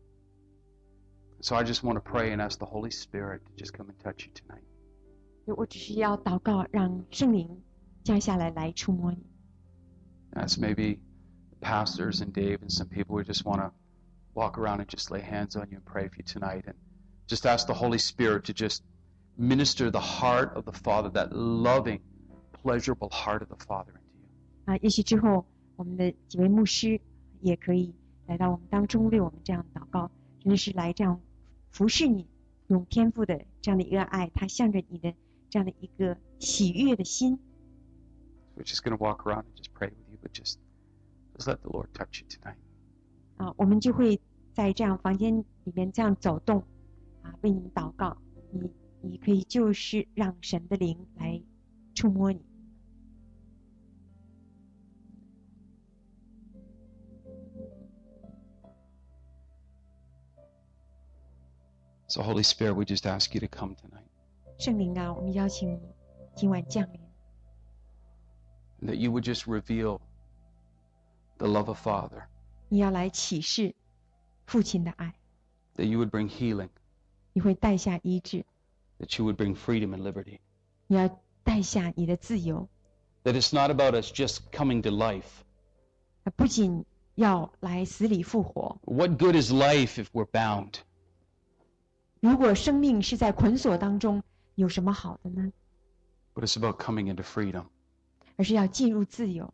So I just want to pray and ask the Holy Spirit to just come and touch you tonight. 我只是要祷告，让圣灵降下来来触摸你。 As maybe pastors and Dave and some people who just want to walk around and just lay hands on you and pray for you tonight and just ask the Holy Spirit to just minister the heart of the Father, that loving, pleasurable heart of the Father into you. 啊，也许之后我们的几位牧师也可以来到我们当中，为我们这样祷告，真的是来这样服侍你，用天父的这样的一个爱，他向着你的这样的一个喜悦的心。 We're just going to walk around and just pray with you, but just, just let the Lord touch you tonight. 啊，我们就会在这样房间里面这样走动，啊，为你们祷告。你你可以就是让神的灵来触摸你。 So Holy Spirit, we just ask you to come tonight. 圣灵啊，我们邀请你今晚降临。 And that you would just reveal the love of Father. 你要来启示父亲的爱。 That you would bring healing. 你会带下医治。 That you would bring freedom and liberty. 你要带下你的自由。 That it's not about us just coming to life. 不仅要来死里复活。 What good is life if we're bound? 如果生命是在捆锁当中，有什么好的呢？ But it's about coming into freedom. 而是要进入自由。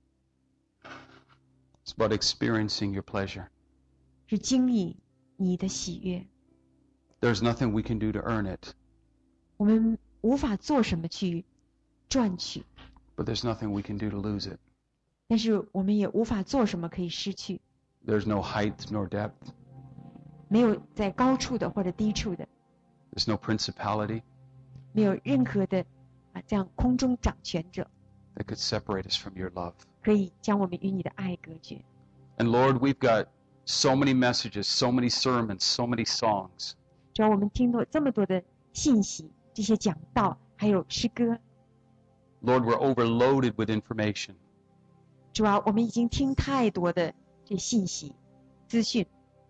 It's about experiencing your pleasure. 是经历你的喜悦。 There's nothing we can do to earn it. 我们无法做什么去赚取。 But there's nothing we can do to lose it. 但是我们也无法做什么可以失去。 There's no height nor depth. 没有在高处的或者低处的。 There's no principality. 没有任何的啊这样空中掌权者。 That could separate us from your love. 可以将我们与你的爱隔绝。 And Lord, we've got so many messages, so many sermons, so many songs. 主要我们听到这么多的信息，这些讲道，还有诗歌。 Lord, we're overloaded with information. 主要我们已经听太多的这信息、资讯。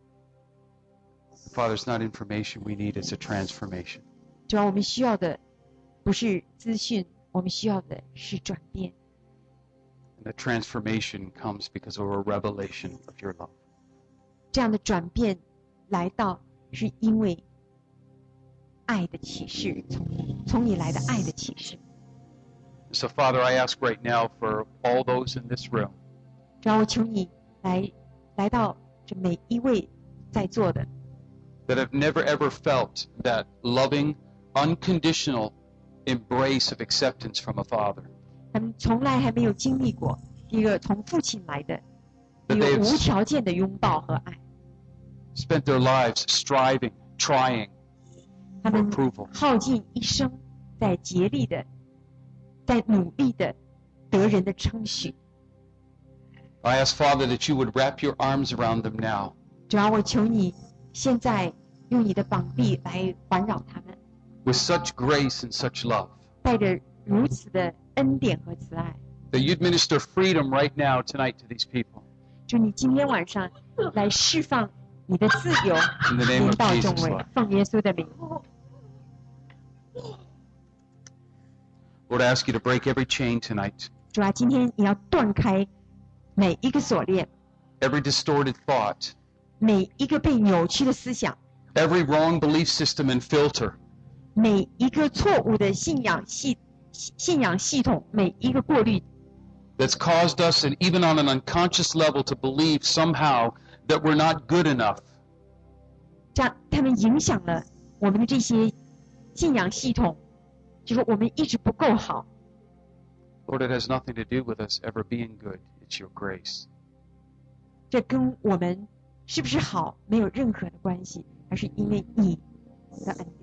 Father, it's not information we need, it's a transformation. 主要我们需要的不是资讯，我们需要的是转变。 And the transformation comes because of a revelation of your love. 这样的转变来到，是因为爱的启示，从从你来的爱的启示。 So, Father, I ask right now for all those in this room. 主要我求你来来到这每一位在座的。 That have never ever felt that loving, unconditional embrace of acceptance from a father. 他们从来还没有经历过一个从父亲来的一个无条件的拥抱和爱。 Spent their lives striving, trying 他 for 们 approval. 耗尽一生，在竭力的，在努力的得人的称许。 I ask, Father, that you would wrap your arms around them now. 主要我求你，现在用你的膀臂来环绕他们， With such grace and such love. 带着如此的恩典和慈爱。 That you'd minister freedom right now, tonight, to these people. 祝你今天晚上来释放你的自由， In the name 临 of 到众 Jesus, 位 Lord.， 奉耶稣的名。 Lord, I ask you to break every chain tonight. 主啊，今天你要断开每一个锁链， Every distorted thought. 每一个被扭曲的思想， Every wrong belief system and filter. 每一个错误的信仰系信仰系统，每一个过滤。 That's caused us, and even on an unconscious level, to believe somehow that we're not good enough. 这样，他们影响了我们的这些信仰系统，就是我们一直不够好。 Lord, it has nothing to do with us ever being good. It's your grace. 这跟我们是不是好没有任何的关系，而是因为你的恩典。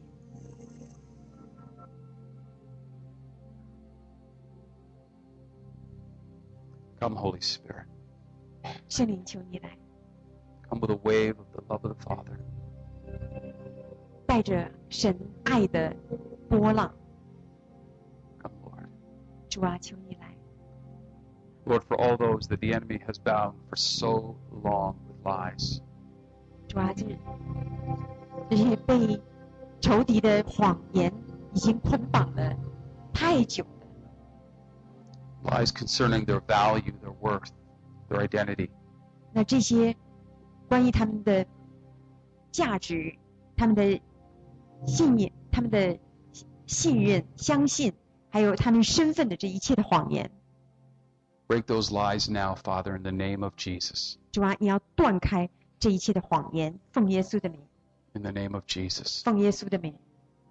Come, Holy Spirit. 圣灵，求你来， Come with a wave of the love of the Father. 带着神爱的波浪。 Come, Lord. 主啊，求你来。 Lord, for all those that the enemy has bound for so long with lies. 主啊，这这些被仇敌的谎言已经捆绑了太久了。 Lies concerning their value, their worth, their identity. 那这些关于他们的价值、他们的信念、他们的信任、相信，还有他们身份的这一切的谎言。 Break those lies now, Father, in the name of Jesus. 主啊，你要断开这一切的谎言，奉耶稣的名， In the name of Jesus. 奉耶稣的名，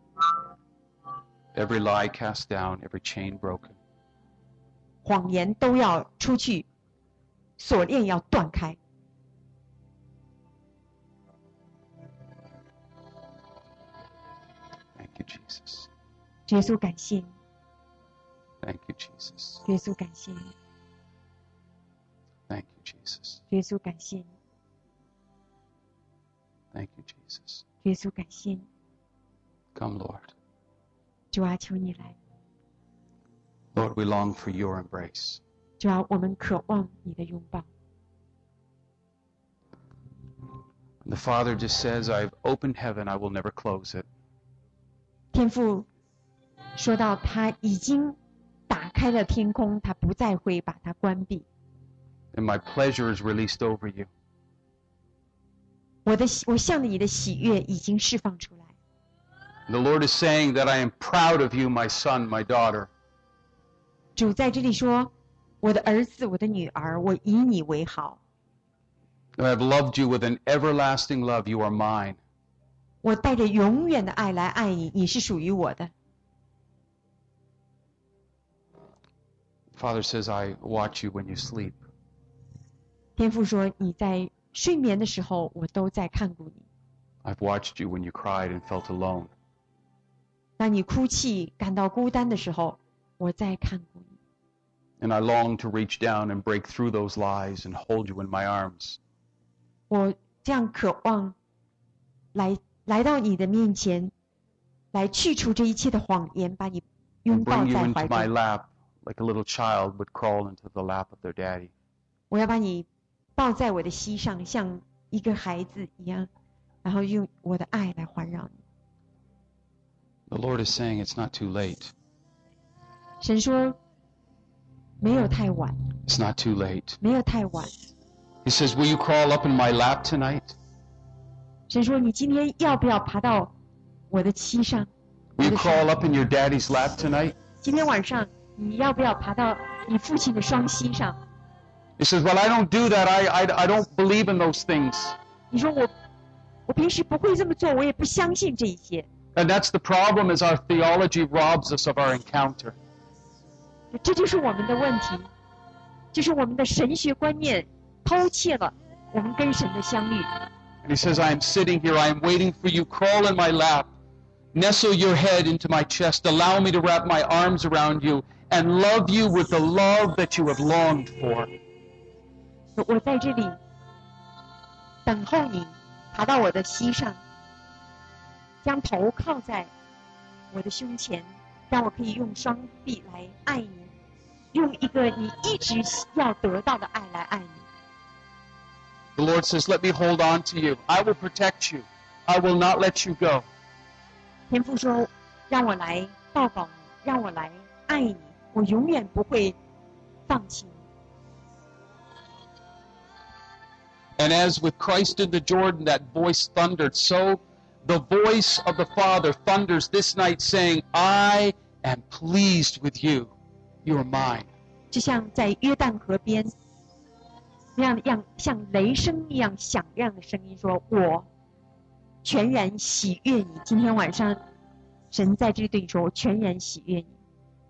Every lie cast down, every chain broken. 谎言都要出去，锁链要断开。 Thank you, Jesus. 耶稣感谢你， Thank you, Jesus. 耶稣感谢你， Thank you, Jesus. 耶稣感谢你， Thank you, Jesus. 耶稣感谢你。 Come, Lord. 主啊，求你来。 Lord, we long for your embrace. 主啊，我们渴望你的拥抱。 And the Father just says, I've opened heaven, I will never close it. 天父说到，他已经打开了天空，他不再会把它关闭。 And my pleasure is released over you. 我的喜我向着你的喜悦已经释放出来。 The Lord is saying that I am proud of you, my son, my daughter. 主在这里说：“我的儿子，我的女儿，我以你为好。 I have loved you with an everlasting love. You are mine. 我带着永远的爱来爱你，你是属于我的。” Father says, I watch you when you sleep. 天父说：“你在睡眠的时候，我都在看顾你。 I've watched you when you cried and felt alone. 当你哭泣、感到孤单的时候，我在看顾你。 And I long to reach down and break through those lies and hold you in my arms. 我这样渴望来来到你的面前，来去除这一切的谎言，把你拥 And 抱 bring you 在 into 怀 my 中。 lap like a little child would crawl into the lap of their daddy. 我要把你抱在我的膝上，像一个孩子一样，然后用我的爱来环绕你。 The Lord is saying it's not too late. 神说，没有太晚， It's not too late. 没有太晚。 He says, will you crawl up in my lap tonight? 神说，你今天要不要爬到我的膝上？ Will 我 you 的 crawl 双 up in your daddy's lap tonight? 今天晚上你要不要爬到你父亲的双膝上？ He says, well, I don't do that. I, I, I don't believe in those things. 你说我，我平时不会这么做，我也不相信这一些。 And that's the problem is our theology robs us of our encounter. 这就是我们的问题，就是我们的神学观念偷窃了我们跟神的相遇。 And he says, I am sitting here. I am waiting for you. Crawl in my lap. Nestle your head into my chest. Allow me to wrap my arms around you and love you with the love that you have longed for. 我在这里等候你爬到我的膝上，将头靠在我的胸前，让我可以用双臂来爱你，用一个你一直要得到的爱来爱你。 The Lord says, let me hold on to you. I will protect you. I will not let you go. 天父说：“让我来抱抱你，让我来爱你，我永远不会放弃你。” And as with Christ in the Jordan, that voice thundered, so the voice of the Father thunders this night saying, I am pleased with you. You are mine. 就像在约旦河边那样样像雷声一样响亮的声音说：“我全然喜悦你。”今天晚上，神在这里对你说：“我全然喜悦你。”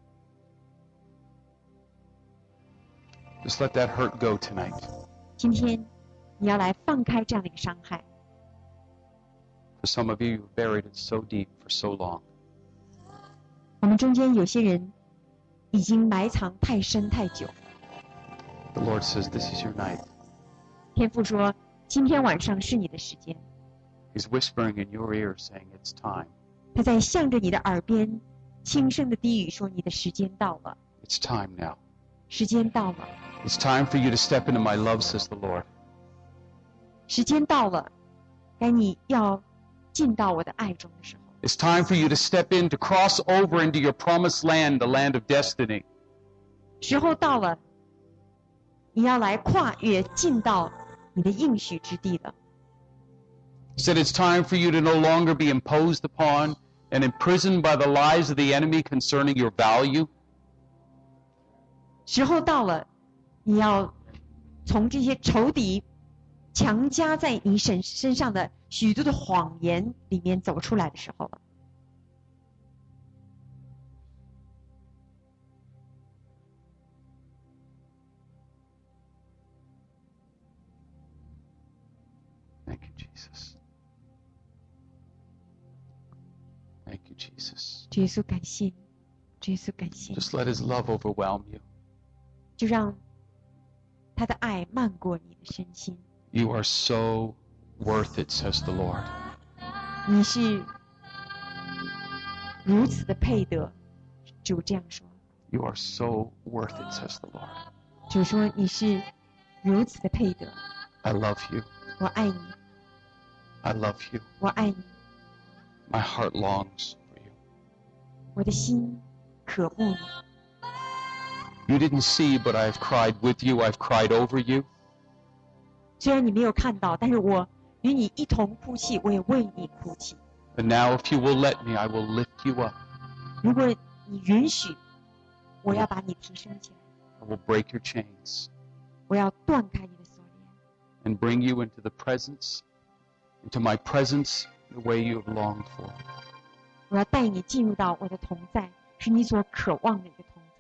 Just let that hurt go tonight. 今天你要来放开这样的一个伤害。 For some of you, you've buried it so deep for so long. 我们中间有些人已经埋藏太深太久。 The Lord says, this is your night. 天父说：“今天晚上是你的时间。” He's whispering in your ear saying, it's time. 他在向着你的耳边轻声的低语说：“你的时间到了， It's time now. 时间到了， It's time for you to step into my love, says the Lord. 时间到了，该你要进到我的爱中的时候。 It's time for you to step in, to cross over into your promised land, the land of destiny. 时候到了，你要来跨越，进到你的应许之地了。 He said it's time for you to no longer be imposed upon and imprisoned by the lies of the enemy concerning your value. 时候到了， 你要从这些仇敌强加在你身身上的许多的谎言里面走出来的时候了。 Thank you, Jesus. Thank you, Jesus. 主耶稣感谢你，主耶稣感谢你， Just let His love overwhelm you. 就让他的爱漫过你的身心。 You are so worth it, says the Lord. 你是如此的配得，主这样说。 You are so worth it, says the Lord. 主说你是如此的配得， I love you. 我爱你， I love you. 我爱你， My heart longs for you. 我的心渴慕你。 You didn't see, but I've cried with you. I've cried over you. 虽然你没有看到，但是我与你一同哭泣，我也为你哭泣。 And now, if you will let me, I will lift you up. 如果你允许，我要把你提升起来， I will break your chains 我要断开你的锁链， and bring you into the presence, into my presence, the way you have longed for. 我要带你进入到我的同在，是你所渴望的一个同在。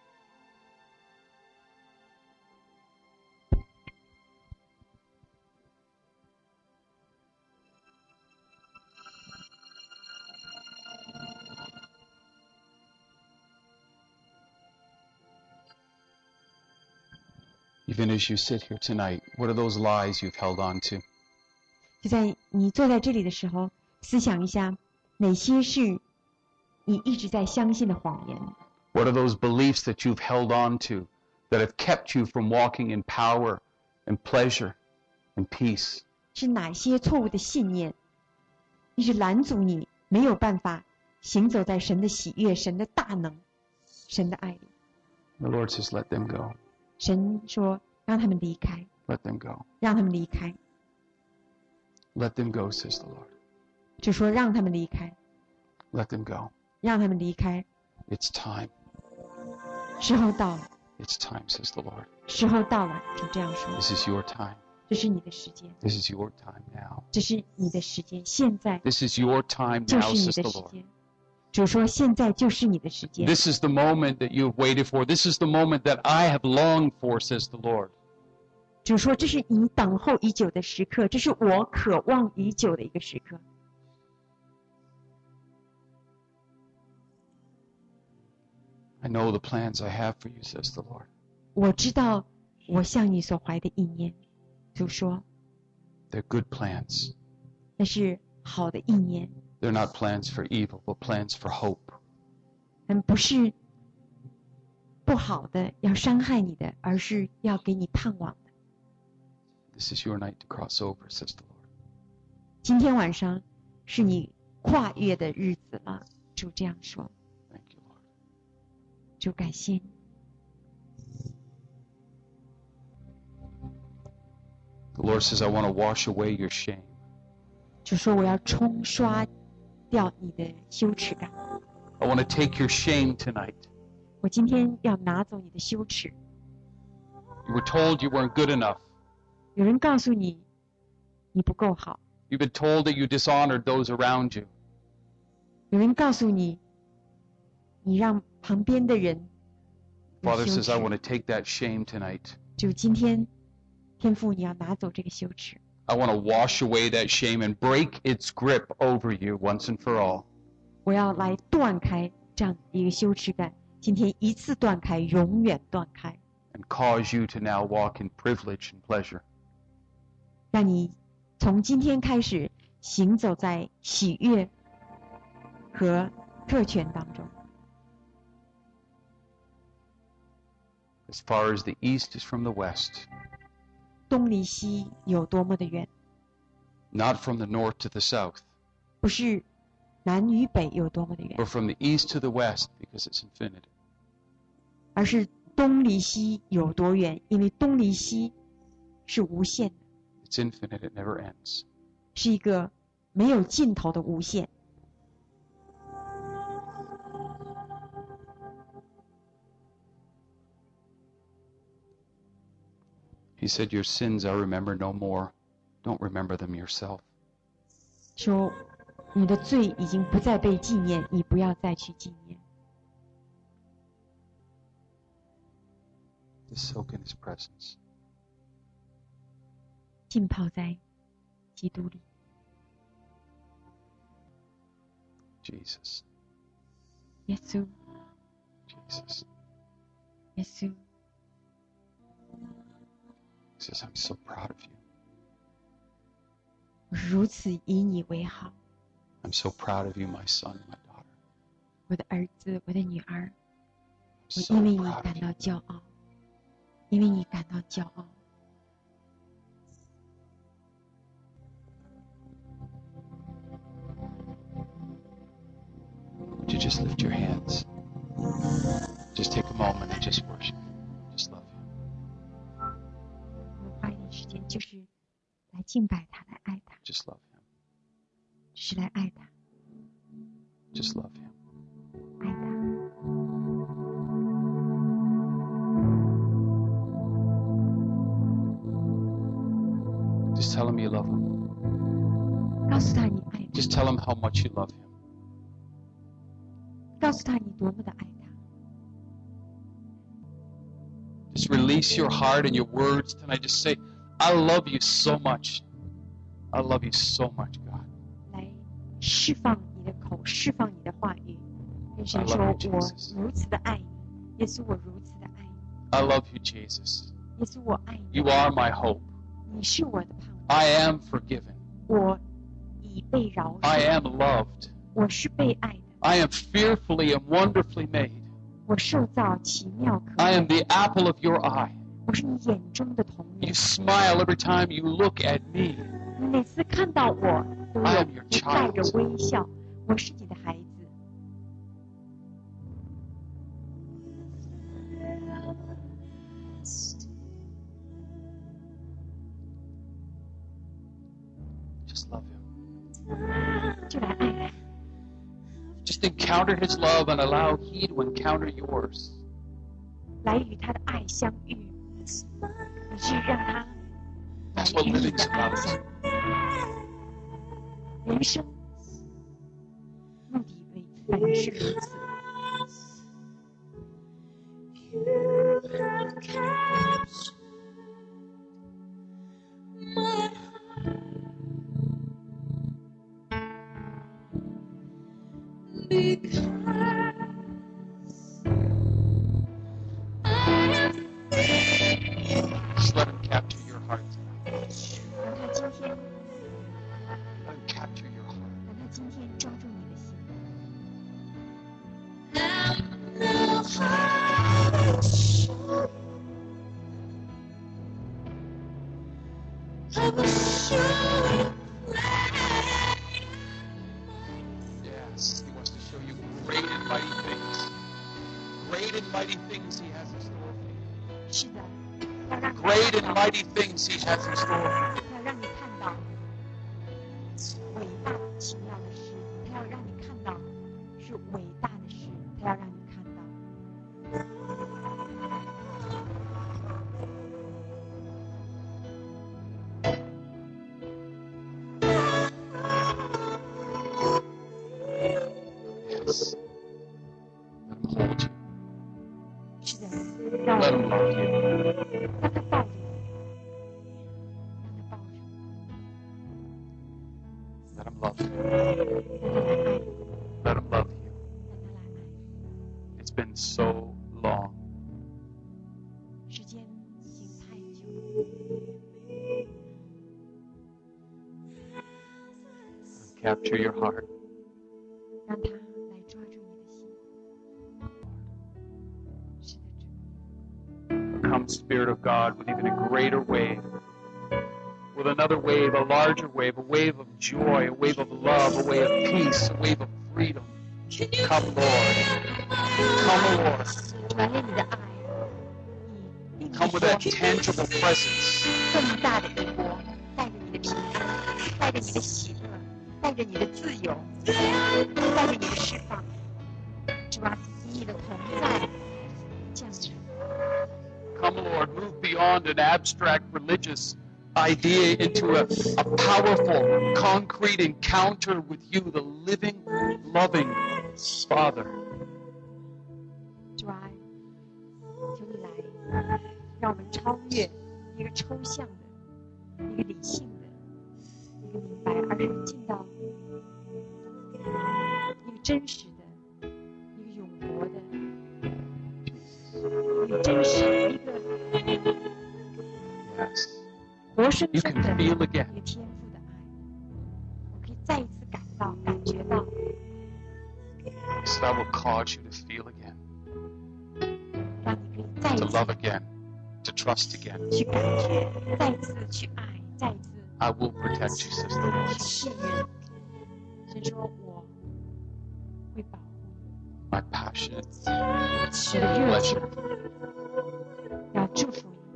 Even as you sit here tonight, what are those lies you've held on to? 就在你坐在这里的时候，思想一下，哪些是你一直在相信的谎言？ What are those beliefs that you've held on to that have kept you from walking in power and pleasure and peace? 是哪些错误的信念，一直拦阻你没有办法行走在神的喜悦、神的大能、神的爱里？ The Lord says, let them go. 神说，让他们离开， Let them go. 让他们离开。 Let them go, says the Lord. 就说让他们离开， Let them go. 让他们离开。 It's time. 时候到了， It's time, says the Lord. 时候到了，主这样说。 This is your time. 这是你的时间， This is your time now. 这是你的时间，现在 This is your time 就 now, 是你 says 的 the 时 Lord. 间。主说，现在就是你的时间。 This is the moment that you've waited for. This is the moment that I have longed for, says the Lord. 主说，这是你等候已久的时刻，这是我渴望已久的一个时刻。 I know the plans I have for you, says the Lord. 我知道我向你所怀的意念，主说 They're good plans. 那是好的意念， They're not plans for evil, but plans for hope. 嗯，不是不好的，要伤害你的，而是要给你盼望的。 This is your night to cross over, says the Lord. 今天晚上是你跨越的日子了，主这样说。 Thank you, Lord. 主感谢你， The Lord says, I want to wash away your shame. 主说我要冲刷掉你的羞耻感， I want to take your shame tonight. 我今天要拿走你的羞耻。 You were told you weren't good enough. 有人告诉你你不够好， You've been told that you dishonored those around you. 有人告诉你你让旁边的人有 Father 羞 says, I want 耻。 to take that shame tonight. 主今天天父你要拿走这个羞耻， I want to wash away that shame and break its grip over you once and for all. 我要来断开这样一个羞耻感，今天一次断开，永远断开， And cause you to now walk in privilege and pleasure. 让你从今天开始行走在喜悦和特权当中。 As far as the east is from the west, 东离西有多么的远， not from the north to the south, 不是南与北有多么的远， but from the east to the west, because it's infinite. 而是东离西有多远，因为东离西是无限的， It's infinite, it never ends. 是一个没有尽头的无限。 He said, Your sins I remember no more. Don't remember them yourself. 说你的罪已经不再被纪念，你不要再去纪念。 Just soak in His presence. 浸泡在基督里。 Jesus. 耶稣， Jesus. 耶稣， He says, I'm so proud of you. 我如此以你为好， I'm so proud of you, my son, my daughter. 我的儿子，我的女儿， I'm 我 so 因为你 proud 感 of 到 you. 骄傲，因为你感到骄傲。 Would you just lift your hands? Just take a moment and just worship. Just love Him. 我们花一点时间，就是来敬拜他，来爱他， Just love Him. 只是来爱他， Just love Him. 爱他。 Just tell Him you love Him. 告诉他你爱他， Just tell Him how much you love Him. 告诉他你多么的爱他。 Just release your heart and your words tonight. Just say, I love you so much. I love you so much, God. 来释放你的口，释放你的话语，跟神 I 说： love you, 我 Jesus. 如此的爱你，耶稣，我如此的爱你， I love you, Jesus. 耶稣，我爱你， You are my hope. 你是我的盼望， I am forgiven. 我已被饶 I 恕， am loved. 我是被爱的， I am fearfully and wonderfully made. 我受造奇妙可 I 爱， am the apple of your eye. 我是你眼中的童 You 年， smile every time you look at me. 你每次看到我都 I 有 am your 你带着 child. 微笑，我是你的孩子。 Just love Him. 就来爱他， Just encounter His love and allow He to encounter yours. 来与他的爱相遇，你去让他 That's what 与你 living's 的爱 about. 相遇。人生目的为本是如此。 You have captured my heart because I have seen you. Just let Him capture your heart tonight. 让他今天， Let Him capture your heart. 让他今天抓住你的心。 Now know how to show you. I will show you great. Yes, He wants to show you great and mighty things. Great and mighty things He has in store for you. 是的，要让你 Great 看 and 到， mighty things He has in store for you. 要让你看到伟大奇妙的事，他要让你看到是伟大的事，他要让你看到。 Yes. Let Him hold you. 是的，让 Let Him love you. 让他抱着你，让他抱着你， Let Him love you. 让他来爱你， Let Him love you. 让他来爱你。 It's been so long. 时间已经太久了， Capture your heart. 让他来抓住你的心。是的，主。 Come, Spirit of God, with even a greater wave. With another wave, a larger wave, a wave of joy, a wave of love, a wave of peace, a wave of freedom. Can you Come, Lord. Come, Lord. 传来你的爱，以令 Come 你 with that 说 tangible presence. 更大的一国，带着你的平安，带着你的喜乐，带着你的自由，带着你的释放，主啊，以你的同在降临， Come, Lord, move beyond an abstract religious idea into a, a powerful, concrete encounter with you, the living, loving Father. 主啊，求你来，让我们超越一个抽象的、一个理性的、一个明白，而是进到一个真实的、一个永活的、一个真实、一个 Yes. 活生 You 生 can 的 feel 一 again. 个天赋的爱。我可以再一次感到、感觉到， So that will cause you to feel again, 让你可以再一 to 次 love again, to trust again. 去感觉，再一次去爱，再一次 I will protect you, says the 去 Lord. 信任。神说我会保护你， My passion, 我的热情 pleasure. 要祝福你。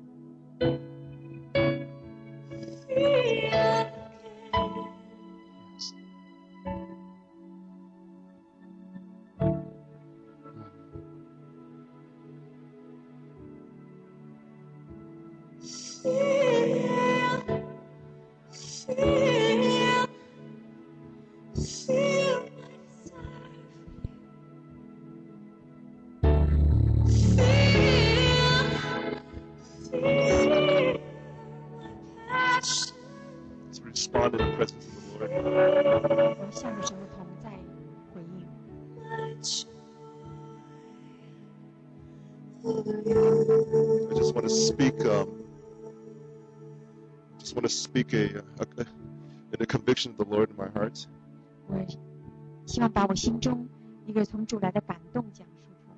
To respond in the presence of the Lord. 我们向着神的同在回应。 I just want to speak. Um, just want to speak a, a, a, a conviction of the Lord in my heart. 我希望把我心中一个从主来的感动讲述出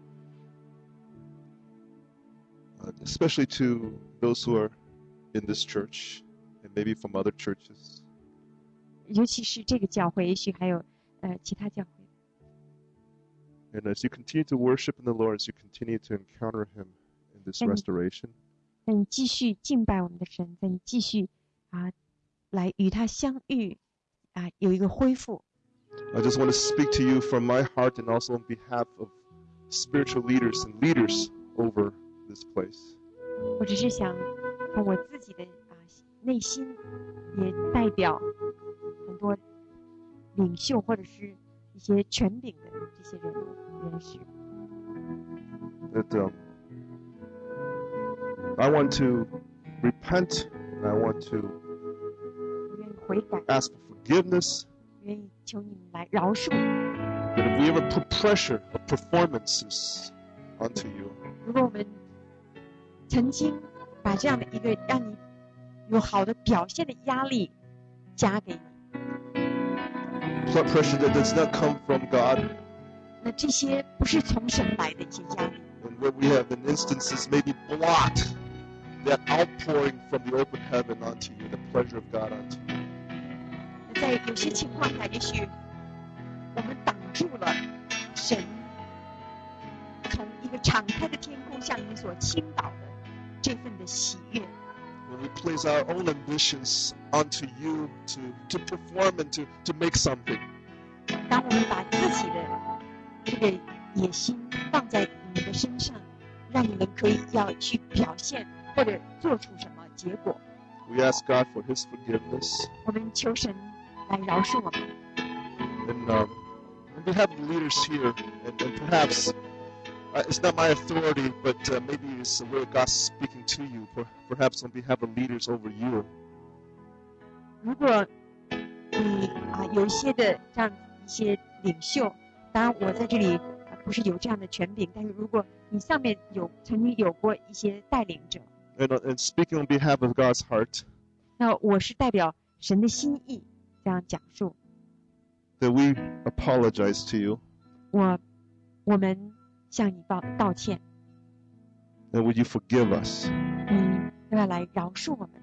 来， Uh, especially to those who are in this church and maybe from other churches. 尤其是这个教会，也许还有呃其他教会。 And as you continue to worship in the Lord, as you continue to encounter Him in this And- restoration, 在你继续敬拜我们的神，在你继续啊来与他相遇啊有一个恢复。 I just want to speak to you from my heart and also on behalf of spiritual leaders and leaders over this place. 我只是想从我自己的啊内心，也代表很多领袖或者是一些权柄的这些人物人士。 That um, I want to repent and I want to 我愿意悔改， ask for forgiveness. 愿意求你们来饶恕。 That if we ever put pressure of performances onto you, 如果我们曾经把这样的一个让你有好的表现的压力加给你， blood pressure that does not come from God, 那这些不是从神来的一些压力， and where we have in instances maybe blocked that outpouring from the open heaven onto you, the pleasure of God onto you. 在有些情况下，也许我们挡住了神从一个敞开的天空向你所倾倒的这份的喜悦。 When we place our own ambitions onto you to, to perform and to, to make something, 当我们把自己的这个野心放在你们的身上，让你们可以要去表现或者做出什么结果， we ask God for His forgiveness. 我们求神来饶恕我们。 And um, on behalf of the leaders here, and, and perhaps uh, it's not my authority, but uh, maybe it's the way God's speaking to you, per- perhaps on behalf of leaders over you. 如果你啊有一些的这样一些领袖，当然我在这里、啊、不是有这样的权柄，但是如果你上面有曾经有过一些带领者， And, uh, and speaking on behalf of God's heart, 那我是代表神的心意这样讲述。 that we apologize to you. 我我们向你道道歉， And would you forgive us? 你都要来饶恕我们。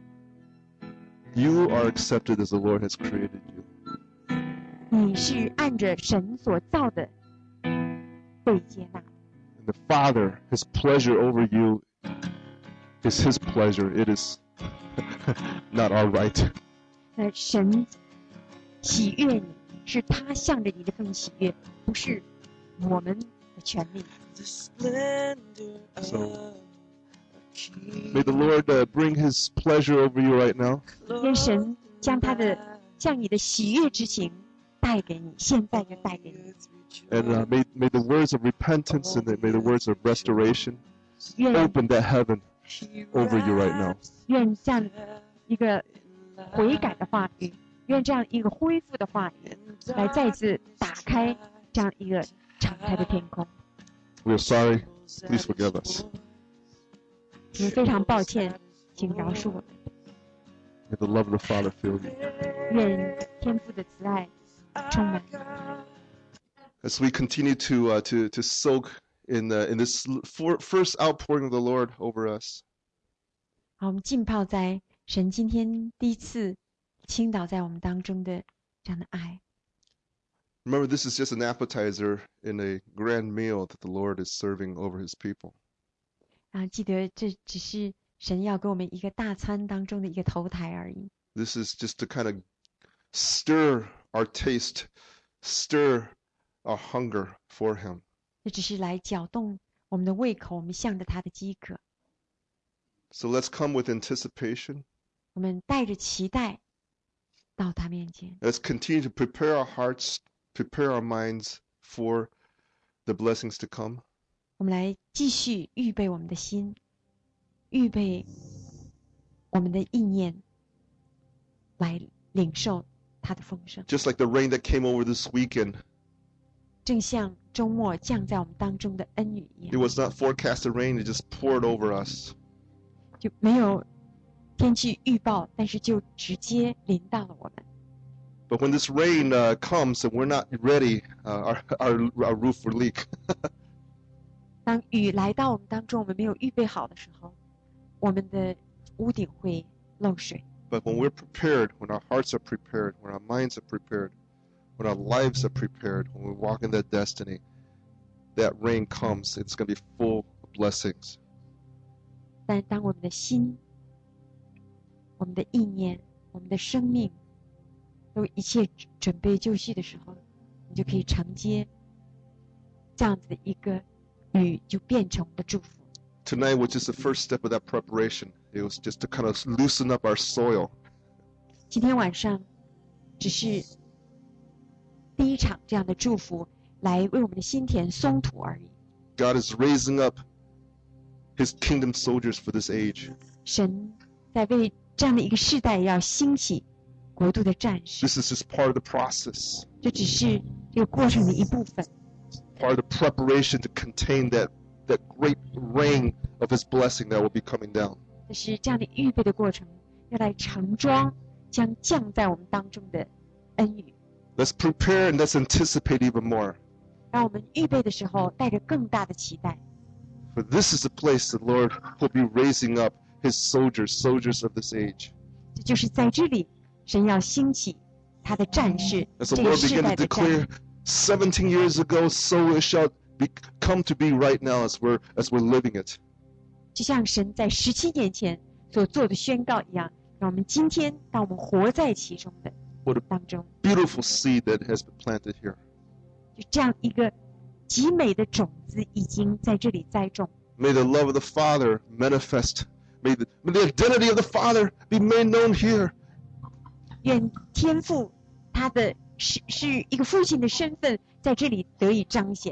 You are accepted as the Lord has created you. 你是按着神所造的被接纳的， And the Father, His pleasure over you is His pleasure. It is not our right. 那神喜悦你，是他向着你这份喜悦，不是我们的权利。 The splendor So, of May the Lord uh, bring His pleasure over you right now. 愿神将他的向你的喜悦之情带给你，现在就带给你。 And uh, may, may the words of repentance and may the words of restoration 愿 open that heaven over you right now. 愿这样一个悔改的话语，愿这样一个恢复的话语，来再次打开这样一个敞开的天空。 We are sorry. Please forgive us. 我们非常抱歉，请饶恕我们。 May the love of the Father fill you. 愿天父的慈爱充满你。 As we continue to uh, to to soak in uh, in this for, first outpouring of the Lord over us, 好，我们浸泡在神今天第一次倾倒在我们当中的这样的爱。 remember this is just an appetizer in a grand meal that the Lord is serving over His people. 啊，记得这只是神要给我们一个大餐当中的一个头台而已。 This is just to kind of stir our taste, stir our hunger for Him. 这只是来搅动我们的胃口，我们向着他的饥渴。 So let's come with anticipation. 我们带着期待到他面前， Let's continue to prepare our hearts, prepare our minds for the blessings to come. 我们来继续预备我们的心，预备我们的意念，来领受他的丰盛。 Just like the rain that came over this weekend, 正像周末降在我们当中的恩雨一 it 样， was not forecasted rain, it just poured over us. 就没有天气预报，但是就直接临到了我们。 But when this rain uh, comes and we're not ready, uh, our, our, our roof will leak. 当雨来到我们当中，我们没有预备好的时候，我们的屋顶会漏水。 But when we're prepared, when our hearts are prepared, when our minds are prepared, when our lives are prepared, when we walk in that destiny, that rain comes, it's going to be full of blessings. 但当我们的心、我们的意念、我们的生命都一切准备就绪的时候，你就可以承接这样子的一个雨，就变成我们的祝福。 Tonight was just the first step of that preparation. It was just to kind of loosen up our soil. 今天晚上只是第一场这样的祝福，来为我们的心田松土而已。 God is raising up His kingdom soldiers for this age. 神在为这样的一个世代要兴起国度的战士， This is just part of the process, 这只是这个过程的一部分。 part of the preparation to contain that, that great rain of His blessing that will be coming down. 这是这样的预备的过程，要来盛装将降在我们当中的恩雨。 Let's prepare and let's anticipate even more. 让我们预备的时候带着更大的期待， For this is the place the Lord will be raising up His soldiers, soldiers of this age. 这就是在这里，神要兴起他的战士， As the 这个 Lord 世 began 代 to 的战 declare 士。 seventeen years ago, so it shall be, come to be right now as we're, as we're living it. 就像神在十七年前所做的宣告一样，让我们今天当我们活在其中的 What a 当中， beautiful seed that has been planted here. 就这样一个极美的种子已经在这里栽种。 May the love of the Father manifest. May the, may the identity of the Father be made known here. 愿天父他的是是一个父亲的身份在这里得以彰显。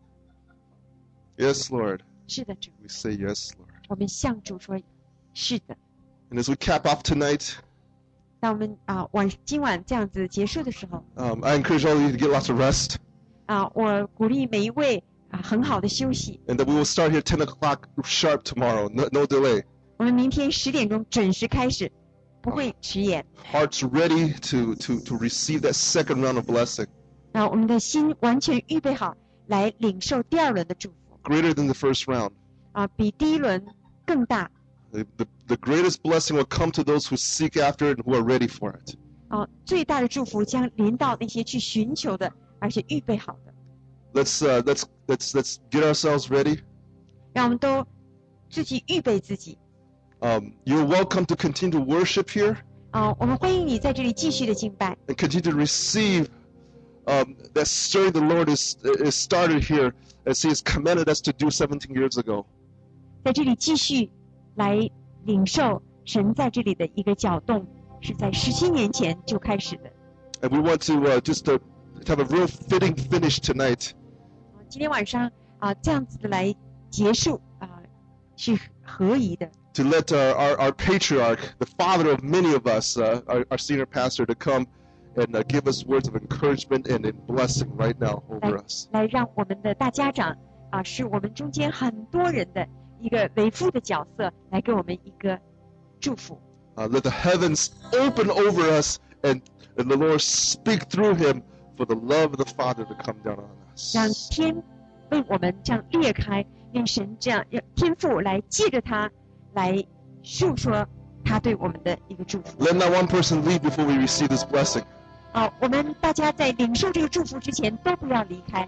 Yes, Lord. 是的，主， We say yes, Lord. 我们向主说，是的。 And as we cap off tonight, 当我们啊晚今晚这样子结束的时候 um, I encourage all of you to get lots of rest. 啊，我鼓励每一位啊很好的休息。 And that we will start here ten o'clock sharp tomorrow. No, no delay. 我们明天十点钟准时开始，不会迟延。 Hearts ready to, to, to receive that second round of blessing. 啊，我们的心完全预备好来领受第二轮的祝福 Greater than the first round. 啊，比第一轮更大 The, the, the greatest blessing will come to those who seek after it and who are ready for it. 啊，最大的祝福将临到那些去寻求的，而且预备好的。 Let's, uh, let's, let's, let's get ourselves ready. 让我们都自己预备自己 Um, you're welcome to continue to worship here 啊！我们欢迎你在这里继续的敬拜， and continue to receive um, that stirring the Lord is, is started here as He has commanded us to do seventeen years ago. 在这里继续来领受神在这里的一个搅动，是在十七年前就开始的。 And we want to uh, just to have a real fitting finish tonight. 今天晚上啊，这样子的来结束啊，是合宜的。 To let our, our, our patriarch, the father of many of us, uh, our, our senior pastor, to come and uh, give us words of encouragement and in blessing right now over us. 来让我们的大家长啊，是我们中间很多人的一个为父的角色，来给我们一个祝福。 Uh, let the heavens open over us and, and the Lord speak through him for the love of the Father to come down on us. 让天为我们这样裂开，愿神这样让天父来借着他来述说他对我们的一个祝福。 Let not one person leave before we receive this blessing. 啊，我们大家在领受这个祝福之前都不要离开，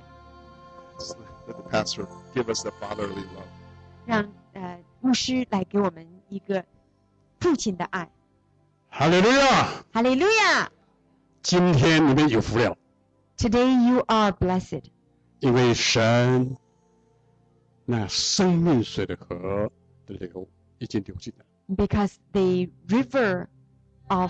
Let the pastor give us the fatherly love. 让呃牧师来给我们一个父亲的爱。 哈利路亚！ 哈利路亚今天你们有福了， ！Today you are blessed, 因为神那生命水的河的流已经流进来。 because the river of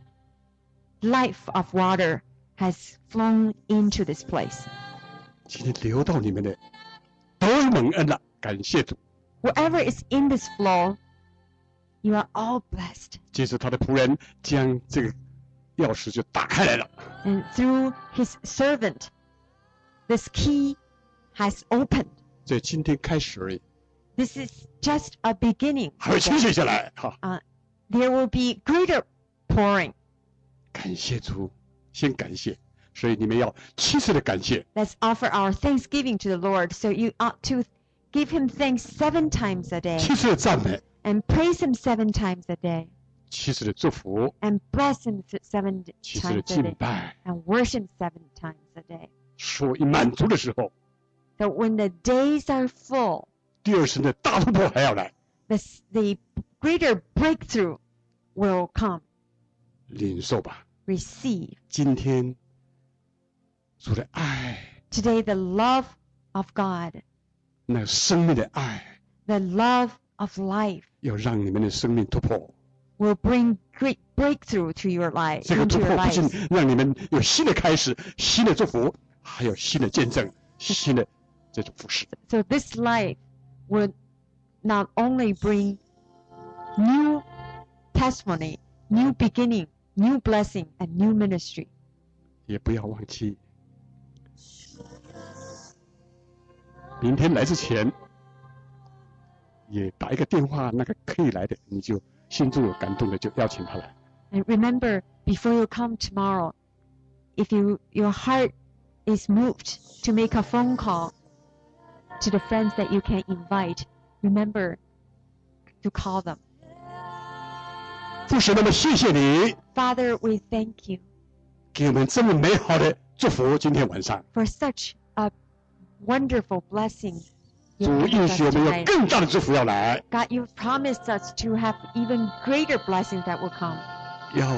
life of water has flown into this place. 今天流到你们的都蒙恩了，感谢主。 Whoever is in this flow, you are all blessed. 接着他的仆人将这个钥匙就打开来了， And through his servant, this key has opened. 所以今天开始而已， This is just a beginning. 还会倾泻下来哈。 There will be greater pouring. 感谢主，先感谢，所以你们要七次的感谢。 Let's offer our thanksgiving to the Lord. So you ought to give him thanks seven times a day 七次的赞美， and praise him seven times a day 七次的祝福， and bless him seven 七次的 times a 敬 day 拜。 and worship seven times a day. 说一满足的时候， So when the days are full, 第二层的大突破还要来， the, the greater breakthrough will come. 领受吧。 Receive. 今天主的爱， Today the love of God, 那生命的爱， the love of life 要让你们的生命突破。 will bring great breakthrough to your life, 这个突 into 破 your 不仅 lives. 让你们有新的开始、新的祝福，还有新的见证、新的这种服饰。 So this life will not only bring new testimony, new beginning, new blessing, and new ministry. 也不要忘记，明天来之前，也打一个电话，那个可以来的，你就心中有感动的，就邀请他来。 And remember, before you come tomorrow, if you your heart is moved to make a phone call to the friends that you can invite, remember to call them. 父神，那么谢谢你 Father, we thank you 给我们这么美好的祝福，今天晚上， for such a wonderful blessing. 主 You've 应 given 许 us 我们有 tonight. 更大的祝福要来， God, you've promised us to have even greater blessings that will come. 要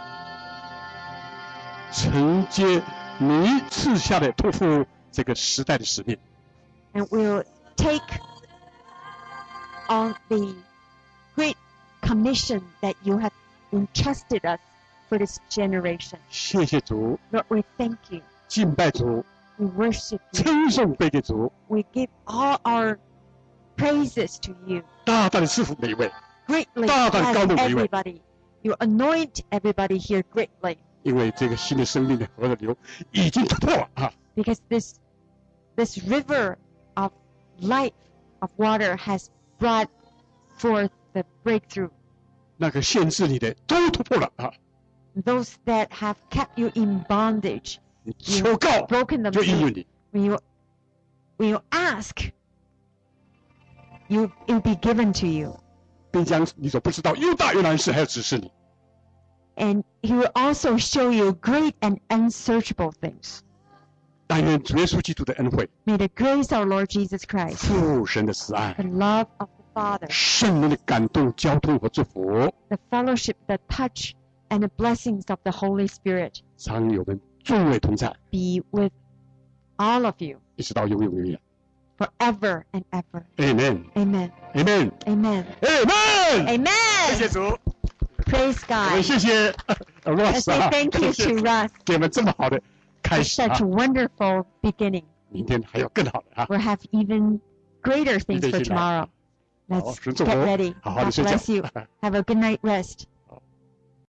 承接你赐下的托付这个时代的使命。 And we'll take on the great commission that you have entrusted us for this generation. 谢谢主， Lord, we thank you. 敬拜主， We worship you. 称颂归给主， We give all our praises to you. 大大的赐福每一位， Greatly 大大地 bless 高牧每一位。 everybody. You anoint everybody here greatly 因为这个新的生命的河的流已经突破了啊！ because this this river of life of water has brought forth the breakthrough. 那个限制你的都突破了啊！ Those that have kept you in bondage, 你求告 broken them 就应允 through. 你， When you when you ask, you it will be given to you. 并将你所不知道又大又难的事还要指示你。 And he will also show you great and unsearchable things. 但愿主耶稣基督的恩惠、 May the grace of our Lord Jesus Christ, 父神的慈爱 the、love of the Father, 圣灵的感动、交通和祝福， the fellowship, the touch, and the blessings of the Holy Spirit 常与我们众位同在， be with all of you 一直到永永远远。 forever and ever. Amen Amen. Amen Amen. Amen。谢谢 Amen. 主， Praise 我们 God. 谢谢 I Ross say 啊， thank you 感谢 to 主 Russ 给我们这么好的 for 开始啊 such a，wonderful beginning. 明天还有更好的啊。 We'll have even greater things for 一定是的。 tomorrow. 好， Let's 神祝福 get ready. 好好的 God 睡觉 bless you. Have a good night rest.